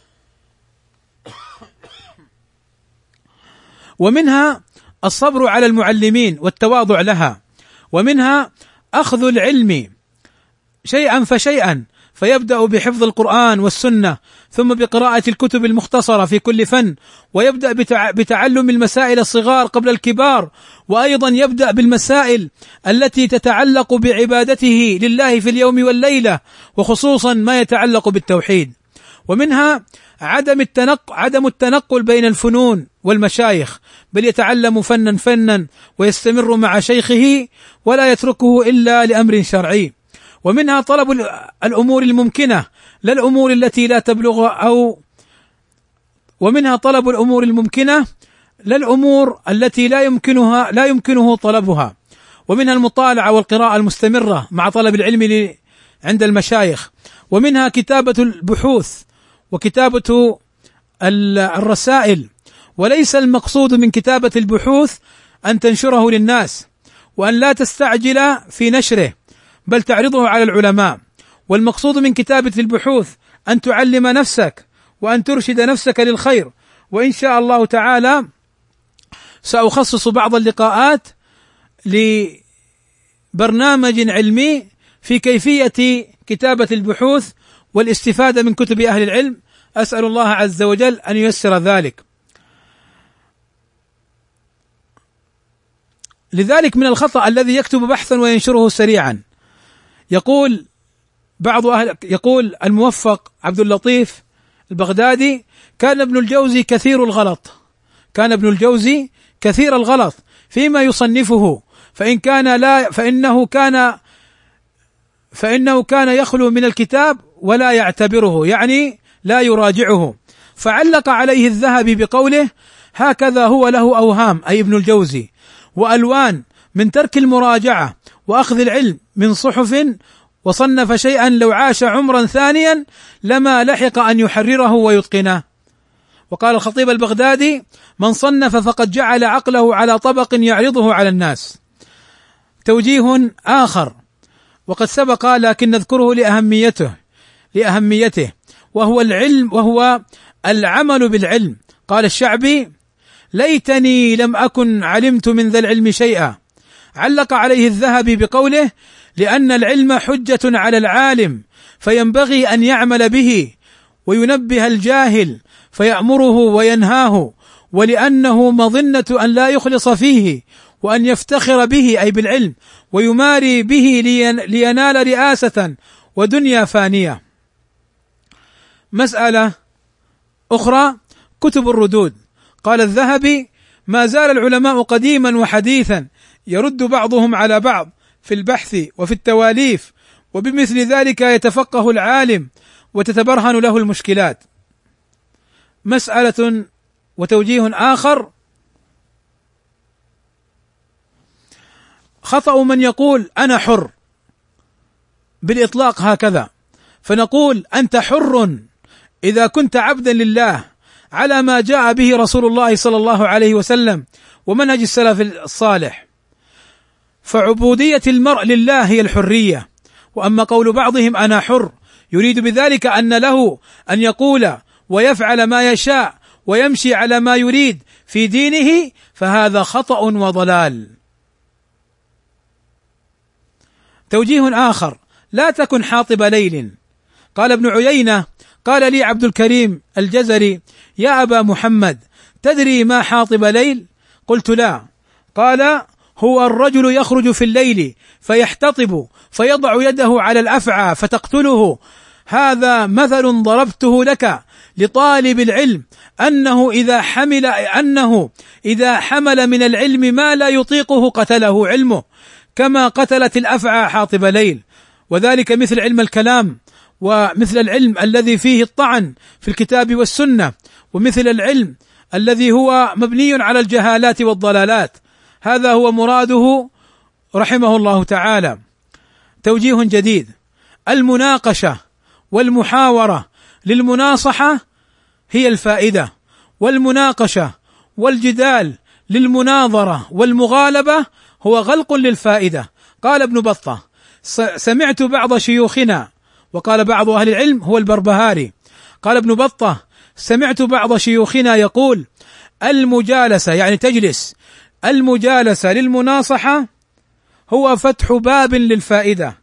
ومنها الصبر على المعلمين والتواضع لها، ومنها أخذ العلم شيئا فشيئا، فيبدأ بحفظ القرآن والسنة، ثم بقراءة الكتب المختصرة في كل فن، ويبدأ بتعلم المسائل الصغار قبل الكبار، وأيضا يبدأ بالمسائل التي تتعلق بعبادته لله في اليوم والليلة، وخصوصا ما يتعلق بالتوحيد. ومنها عدم التنقل عدم التنقل بين الفنون والمشايخ، بل يتعلم فنا فنا ويستمر مع شيخه ولا يتركه إلا لأمر شرعي. ومنها طلب الأمور الممكنة لا الأمور التي لا تبلغ أو ومنها طلب الأمور الممكنة لا الأمور التي لا يمكنها لا يمكنه طلبها. ومنها المطالعة والقراءة المستمرة مع طلب العلم عند المشايخ. ومنها كتابة البحوث وكتابة الرسائل، وليس المقصود من كتابة البحوث أن تنشره للناس، وأن لا تستعجل في نشره بل تعرضه على العلماء. والمقصود من كتابة البحوث أن تعلم نفسك وأن ترشد نفسك للخير. وإن شاء الله تعالى سأخصص بعض اللقاءات لبرنامج علمي في كيفية كتابة البحوث والاستفادة من كتب أهل العلم، أسأل الله عز وجل أن ييسر ذلك. لذلك من الخطأ الذي يكتب بحثا وينشره سريعا. يقول بعض أهل يقول الموفق عبد اللطيف البغدادي: كان ابن الجوزي كثير الغلط كان ابن الجوزي كثير الغلط فيما يصنفه، فإن كان لا فإنه كان فإنه كان يخلو من الكتاب ولا يعتبره، يعني لا يراجعه. فعلق عليه الذهبي بقوله: هكذا هو له أوهام، أي ابن الجوزي، وألوان من ترك المراجعة وأخذ العلم من صحف وصنف شيئا لو عاش عمرا ثانيا لما لحق أن يحرره ويتقنه. وقال الخطيب البغدادي: من صنف فقد جعل عقله على طبق يعرضه على الناس. توجيه آخر وقد سبق لكن نذكره لأهميته لأهميته وهو العلم وهو العمل بالعلم. قال الشعبي: ليتني لم أكن علمت من ذا العلم شيئا. علق عليه الذهبي بقوله: لأن العلم حجة على العالم فينبغي أن يعمل به وينبه الجاهل فيأمره وينهاه، ولأنه مظنة أن لا يخلص فيه وأن يفتخر به أي بالعلم ويماري به لينال رئاسة ودنيا فانية. مسألة أخرى: كتب الردود. قال الذهبي: ما زال العلماء قديما وحديثا يرد بعضهم على بعض في البحث وفي التواليف، وبمثل ذلك يتفقه العالم وتتبرهن له المشكلات. مسألة وتوجيه آخر: خطأ من يقول أنا حر بالإطلاق هكذا، فنقول أنت حر إذا كنت عبدا لله على ما جاء به رسول الله صلى الله عليه وسلم ومنهج السلف الصالح، فعبودية المرء لله هي الحرية. وأما قول بعضهم أنا حر يريد بذلك أن له أن يقول ويفعل ما يشاء ويمشي على ما يريد في دينه، فهذا خطأ وضلال. توجيه آخر: لا تكن حاطب ليل. قال ابن عيينة: قال لي عبد الكريم الجزري: يا أبا محمد، تدري ما حاطب ليل؟ قلت: لا. قال: هو الرجل يخرج في الليل فيحتطب فيضع يده على الأفعى فتقتله. هذا مثل ضربته لك لطالب العلم أنه إذا حمل أنه إذا حمل من العلم ما لا يطيقه قتله علمه، كما قتلت الأفعى حاطب ليل. وذلك مثل علم الكلام، ومثل العلم الذي فيه الطعن في الكتاب والسنة، ومثل العلم الذي هو مبني على الجهالات والضلالات. هذا هو مراده رحمه الله تعالى. توجيه جديد: المناقشة والمحاورة للمناصحة هي الفائدة، والمناقشة والجدال للمناظرة والمغالبة هو غلق للفائدة. قال ابن بطة: سمعت بعض شيوخنا، وقال بعض أهل العلم هو البربهاري، قال ابن بطة: سمعت بعض شيوخنا يقول: المجالسة يعني تجلس، المجالسة للمناصحة هو فتح باب للفائدة،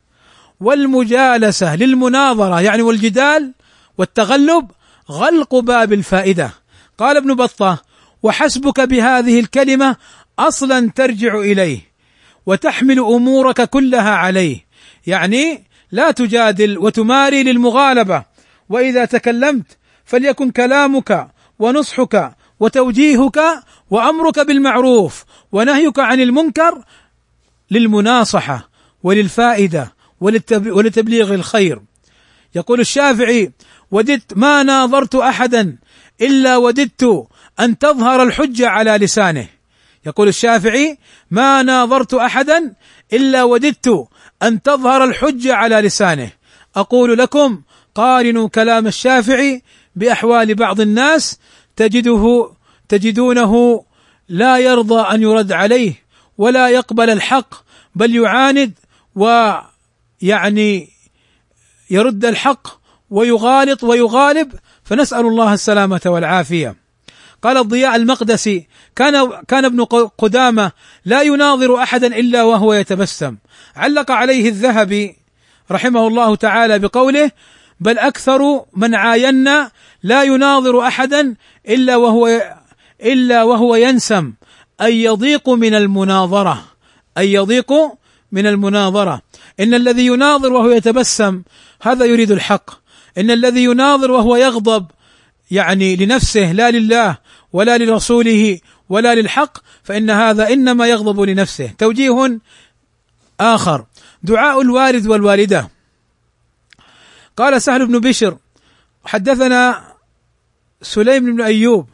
والمجالسة للمناظرة يعني والجدال والتغلب غلق باب الفائدة. قال ابن بطة: وحسبك بهذه الكلمة أصلا ترجع إليه وتحمل أمورك كلها عليه، يعني لا تجادل وتماري للمغالبة، وإذا تكلمت فليكن كلامك ونصحك وتوجيهك وأمرك بالمعروف ونهيك عن المنكر للمناصحة وللفائدة ولتبليغ الخير. يقول الشافعي: وددت ما ناظرت أحدا إلا وددت أن تظهر الحجة على لسانه. يقول الشافعي: ما ناظرت أحدا إلا وددت أن تظهر الحجة على لسانه. أقول لكم: قارنوا كلام الشافعي بأحوال بعض الناس تجده تجدونه لا يرضى أن يرد عليه ولا يقبل الحق، بل يعاند ويعني يرد الحق ويغالط ويغالب، فنسأل الله السلامة والعافية. قال الضياء المقدسي: كان كان ابن قدامة لا يناظر أحدا إلا وهو يتبسم. علق عليه الذهبي رحمه الله تعالى بقوله: بل أكثر من عاينا لا يناظر أحدا إلا وهو إلا وهو ينسم، أي يضيق من المناظرة أي يضيق من المناظرة. إن الذي يناظر وهو يتبسم هذا يريد الحق، إن الذي يناظر وهو يغضب يعني لنفسه لا لله ولا لرسوله ولا للحق، فإن هذا إنما يغضب لنفسه. توجيه آخر: دعاء الوالد والوالدة. قال سهل بن بشر: حدثنا سليم بن أيوب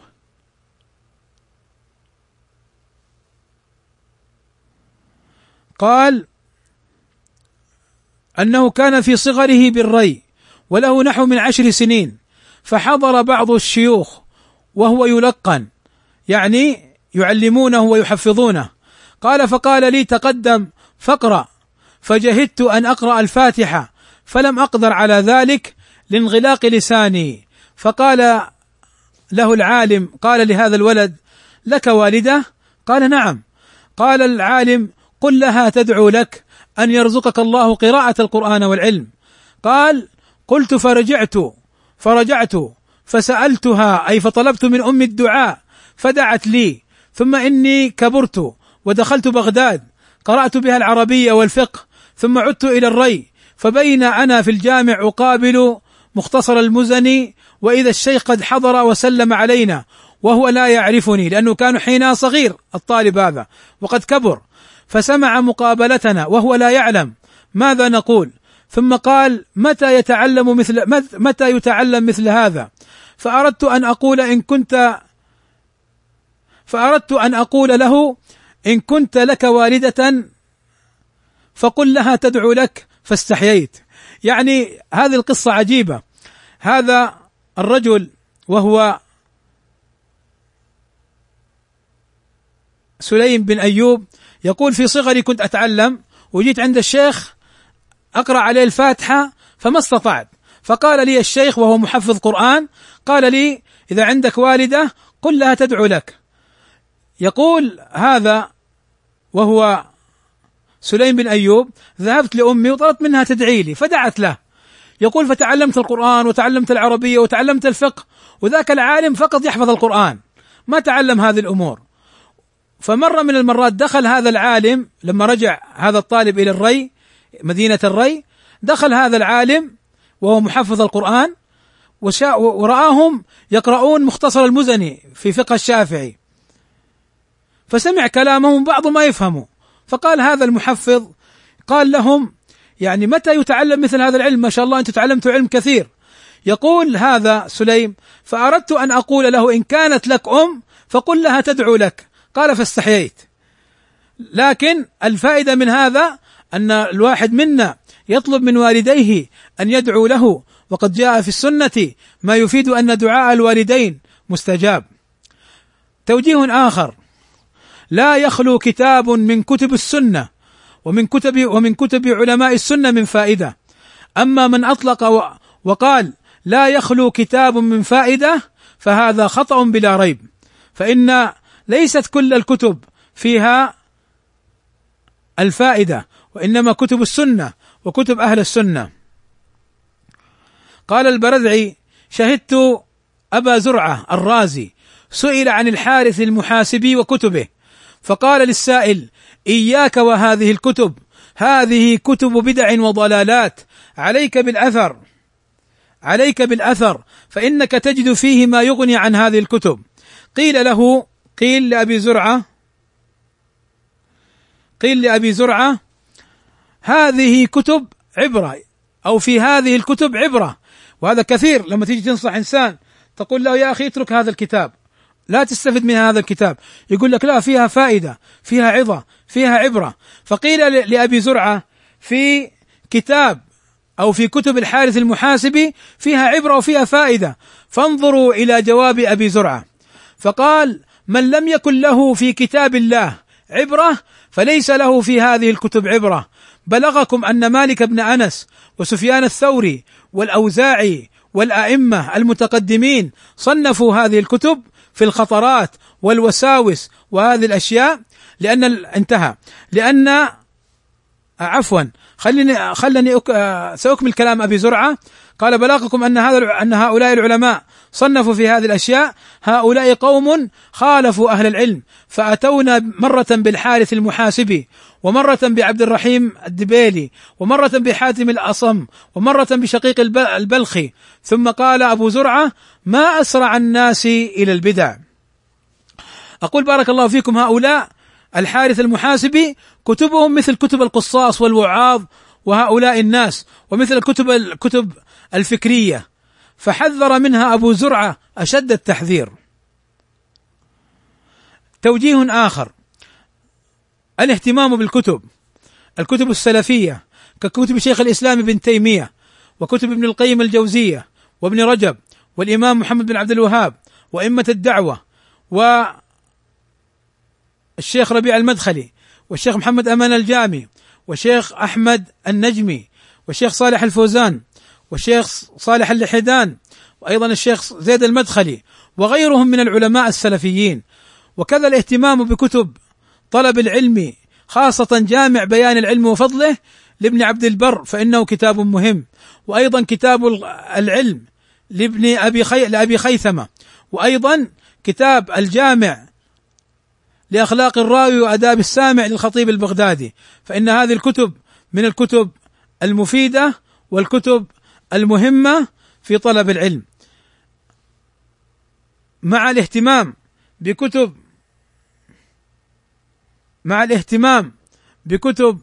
قال أنه كان في صغره بالري وله نحو من عشر سنين، فحضر بعض الشيوخ وهو يلقن، يعني يعلمونه ويحفظونه. قال فقال لي تقدم فاقرأ، فجهدت أن أقرأ الفاتحة فلم أقدر على ذلك لانغلاق لساني. فقال له العالم، قال لهذا الولد لك والدة؟ قال نعم. قال العالم قل لها تدعو لك أن يرزقك الله قراءة القرآن والعلم. قال قلت فرجعت فرجعت فسألتها، أي فطلبت من أم الدعاء فدعت لي، ثم إني كبرت ودخلت بغداد قرأت بها العربية والفقه، ثم عدت إلى الري، فبين أنا في الجامع أقابل مختصر المزني وإذا الشيخ قد حضر وسلم علينا وهو لا يعرفني، لأنه كان حينها صغير الطالب هذا وقد كبر، فسمع مقابلتنا وهو لا يعلم ماذا نقول، ثم قال متى يتعلم مثل متى يتعلم مثل هذا؟ فأردت أن أقول إن كنت فأردت أن أقول له إن كنت لك والدة فقل لها تدعو لك، فاستحييت. يعني هذه القصة عجيبة. هذا الرجل وهو سليم بن أيوب يقول في صغري كنت أتعلم وجيت عند الشيخ أقرأ عليه الفاتحة فما استطعت، فقال لي الشيخ وهو محفظ قرآن، قال لي إذا عندك والدة قل لها تدعو لك. يقول هذا وهو سليم بن أيوب ذهبت لأمي وطلبت منها تدعي لي فدعت له. يقول فتعلمت القرآن وتعلمت العربية وتعلمت الفقه، وذاك العالم فقط يحفظ القرآن ما تعلم هذه الأمور. فمرة من المرات دخل هذا العالم لما رجع هذا الطالب إلى الري مدينة الري، دخل هذا العالم وهو محفظ القرآن ورآهم يقرؤون مختصر المزني في فقه الشافعي، فسمع كلامهم بعض ما يفهموا، فقال هذا المحفظ قال لهم يعني متى يتعلم مثل هذا العلم؟ ما شاء الله أنتم تعلمتوا علم كثير. يقول هذا سليم فأردت أن أقول له إن كانت لك أم فقل لها تدعو لك، قال فاستحييت. لكن الفائدة من هذا أن الواحد منا يطلب من والديه أن يدعو له، وقد جاء في السنة ما يفيد أن دعاء الوالدين مستجاب. توجيه آخر: لا يخلو كتاب من كتب السنة ومن كتب ومن كتب علماء السنة من فائدة. أما من أطلق وقال لا يخلو كتاب من فائدة فهذا خطأ بلا ريب، فإن ليست كل الكتب فيها الفائدة، وإنما كتب السنة وكتب أهل السنة. قال البرذعي: شهدت أبا زرعة الرازي سئل عن الحارث المحاسبي وكتبه، فقال للسائل: إياك وهذه الكتب، هذه كتب بدع وضلالات، عليك بالأثر عليك بالأثر فإنك تجد فيه ما يغني عن هذه الكتب. قيل له قيل لأبي زرعة قيل لأبي زرعة هذه كتب عبرة، أو في هذه الكتب عبرة. وهذا كثير لما تيجي تنصح إنسان تقول له يا أخي اترك هذا الكتاب، لا تستفد من هذا الكتاب، يقول لك لا فيها فائدة، فيها عظة، فيها عبرة. فقيل لأبي زرعة في كتاب أو في كتب الحارث المحاسبي فيها عبرة وفيها فائدة، فانظروا إلى جواب أبي زرعة، فقال: من لم يكن له في كتاب الله عبرة فليس له في هذه الكتب عبرة. بلغكم أن مالك بن أنس وسفيان الثوري والأوزاعي والأئمة المتقدمين صنفوا هذه الكتب في الخطرات والوساوس وهذه الأشياء، لأن انتهى لأن عفوا خليني خلني أك... سأكمل كلام أبي زرعة. قال: بلغكم أن هذا أن هؤلاء العلماء صنفوا في هذه الأشياء، هؤلاء قوم خالفوا أهل العلم، فأتونا مرة بالحارث المحاسبي، ومرة بعبد الرحيم الدبيلي، ومرة بحاتم الأصم، ومرة بشقيق البلخي. ثم قال أبو زرعة: ما أسرع الناس إلى البدع. أقول بارك الله فيكم، هؤلاء الحارث المحاسبي كتبهم مثل كتب القصاص والوعاظ وهؤلاء الناس، ومثل الكتب الكتب الفكرية، فحذر منها أبو زرعة أشد التحذير. توجيه آخر: الاهتمام بالكتب الكتب السلفية ككتب شيخ الإسلام ابن تيمية، وكتب ابن القيم الجوزية، وابن رجب، والإمام محمد بن عبد الوهاب، وأئمة الدعوة، والشيخ ربيع المدخلي، والشيخ محمد أمان الجامي، والشيخ أحمد النجمي، والشيخ صالح الفوزان، والشيخ صالح اللحدان، وأيضا الشيخ زيد المدخلي، وغيرهم من العلماء السلفيين. وكذا الاهتمام بكتب طلب العلم، خاصة جامع بيان العلم وفضله لابن عبد البر، فإنه كتاب مهم. وأيضا كتاب العلم لابن أبي خي... لأبي خيثمة، وأيضا كتاب الجامع لأخلاق الراوي وآداب السامع للخطيب البغدادي، فإن هذه الكتب من الكتب المفيدة والكتب المهمة في طلب العلم، مع الاهتمام بكتب مع الاهتمام بكتب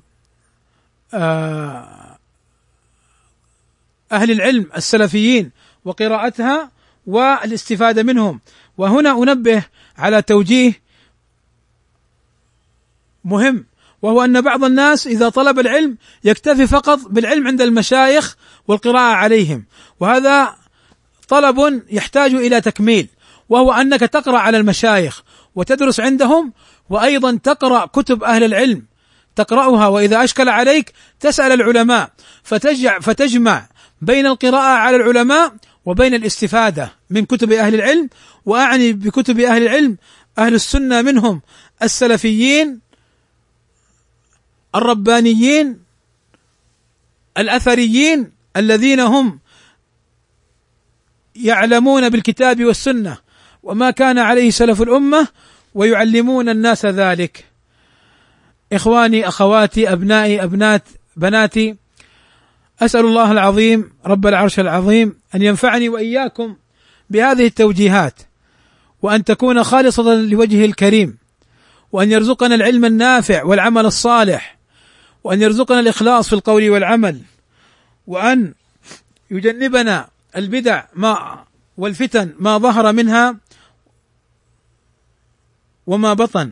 أهل العلم السلفيين وقراءتها والاستفادة منهم. وهنا أنبه على توجيه مهم، وهو أن بعض الناس إذا طلب العلم يكتفي فقط بالعلم عند المشايخ والقراءة عليهم، وهذا طلب يحتاج إلى تكميل، وهو أنك تقرأ على المشايخ وتدرس عندهم، وأيضا تقرأ كتب أهل العلم تقرأها، وإذا أشكل عليك تسأل العلماء، فتجع فتجمع بين القراءة على العلماء وبين الاستفادة من كتب أهل العلم. وأعني بكتب أهل العلم أهل السنة منهم السلفيين الربانيين الأثريين الذين هم يعلمون بالكتاب والسنة وما كان عليه سلف الأمة ويعلمون الناس ذلك. إخواني أخواتي أبنائي أبنات بناتي، أسأل الله العظيم رب العرش العظيم أن ينفعني وإياكم بهذه التوجيهات، وأن تكون خالصة لوجهه الكريم، وأن يرزقنا العلم النافع والعمل الصالح، وأن يرزقنا الإخلاص في القول والعمل، وأن يجنبنا البدع ما والفتن ما ظهر منها وما بطن،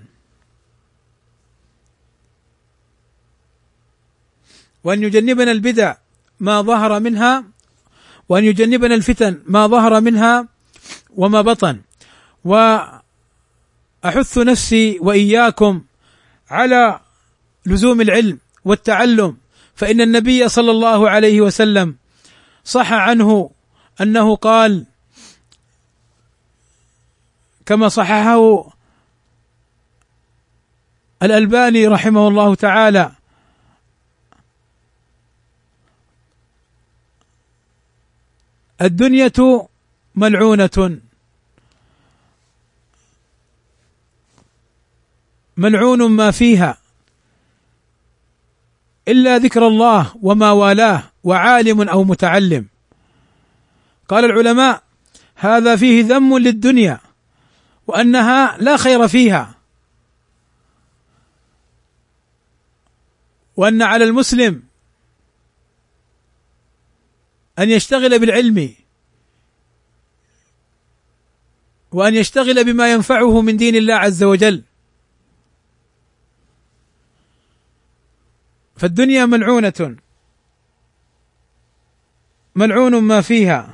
وأن يجنبنا البدع ما ظهر منها، وأن يجنبنا الفتن ما ظهر منها وما بطن. وأحث نفسي وإياكم على لزوم العلم والتعلم، فإن النبي صلى الله عليه وسلم صح عنه أنه قال كما صححه الألباني رحمه الله تعالى: الدنيا ملعونة ملعون ما فيها إلا ذكر الله وما والاه وعالم أو متعلم. قال العلماء: هذا فيه ذم للدنيا وأنها لا خير فيها، وأن على المسلم أن يشتغل بالعلم، وأن يشتغل بما ينفعه من دين الله عز وجل، فالدنيا ملعونة ملعون ما فيها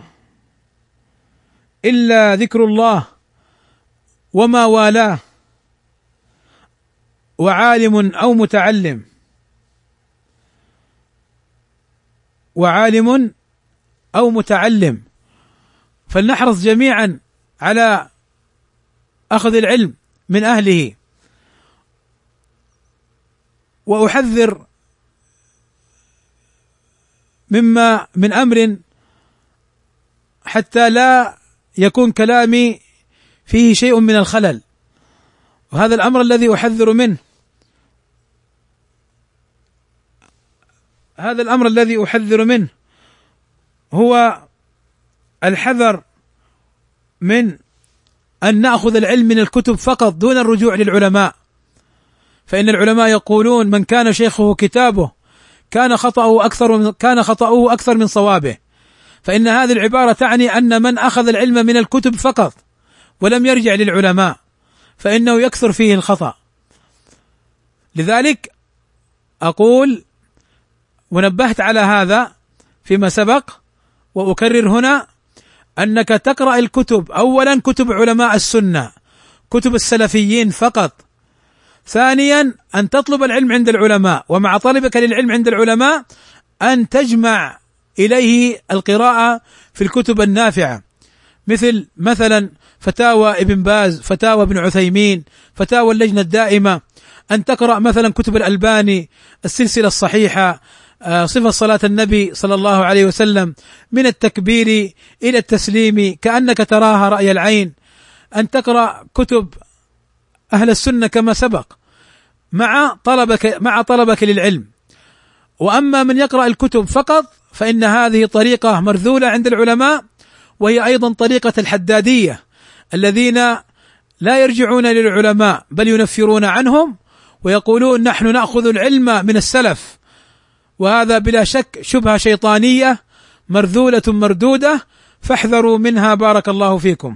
إلا ذكر الله وما والاه وعالم أو متعلم وعالم أو متعلم. فلنحرص جميعا على أخذ العلم من أهله. وأحذر مما من أمر حتى لا يكون كلامي فيه شيء من الخلل، وهذا الأمر الذي أحذر منه هذا الأمر الذي أحذر منه هو الحذر من أن نأخذ العلم من الكتب فقط دون الرجوع للعلماء، فإن العلماء يقولون: من كان شيخه كتابه كان خطأه أكثر من كان خطأه أكثر من صوابه. فإن هذه العبارة تعني أن من أخذ العلم من الكتب فقط ولم يرجع للعلماء فإنه يكثر فيه الخطأ. لذلك أقول ونبهت على هذا فيما سبق وأكرر هنا، أنك تقرأ الكتب، أولا كتب علماء السنة، كتب السلفيين فقط. ثانيا أن تطلب العلم عند العلماء، ومع طلبك للعلم عند العلماء أن تجمع إليه القراءة في الكتب النافعة، مثل مثلا فتاوى ابن باز، فتاوى ابن عثيمين، فتاوى اللجنة الدائمة. أن تقرأ مثلا كتب الألباني، السلسلة الصحيحة، صفة صلاة النبي صلى الله عليه وسلم من التكبير إلى التسليم كأنك تراها رأي العين. أن تقرأ كتب أهل السنة كما سبق مع طلبك مع طلبك للعلم. وأما من يقرأ الكتب فقط فإن هذه طريقة مرذولة عند العلماء، وهي أيضا طريقة الحدادية الذين لا يرجعون للعلماء بل ينفرون عنهم ويقولون نحن نأخذ العلم من السلف، وهذا بلا شك شبهة شيطانية مرذولة مردودة، فاحذروا منها بارك الله فيكم.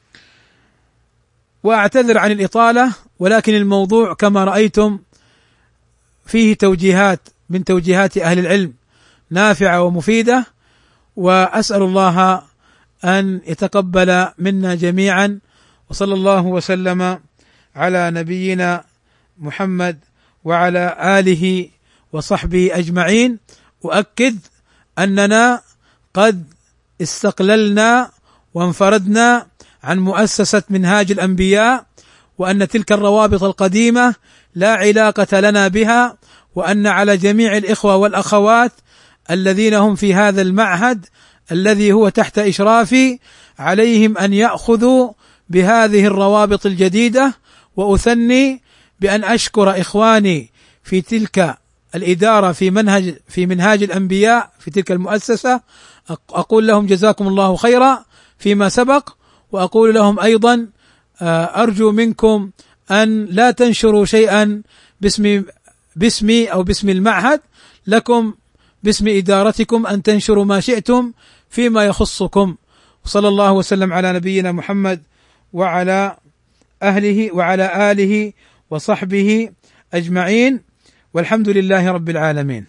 وأعتذر عن الإطالة، ولكن الموضوع كما رأيتم فيه توجيهات من توجيهات أهل العلم نافعة ومفيدة، وأسأل الله أن يتقبل منا جميعا، وصلى الله وسلم على نبينا محمد وعلى آله وصحبه أجمعين. أؤكد أننا قد استقللنا وانفردنا عن مؤسسة منهاج الأنبياء، وأن تلك الروابط القديمة لا علاقة لنا بها، وأن على جميع الإخوة والأخوات الذين هم في هذا المعهد الذي هو تحت إشرافي عليهم أن يأخذوا بهذه الروابط الجديدة. وأثني بأن أشكر إخواني في تلك الإدارة في منهج في منهاج الأنبياء في تلك المؤسسة، أقول لهم جزاكم الله خيرا فيما سبق، وأقول لهم أيضا أرجو منكم أن لا تنشروا شيئا باسم باسمي أو باسم المعهد، لكم باسم إدارتكم أن تنشروا ما شئتم فيما يخصكم. صلى الله وسلم على نبينا محمد وعلى أهله وعلى آله وصحبه أجمعين، والحمد لله رب العالمين.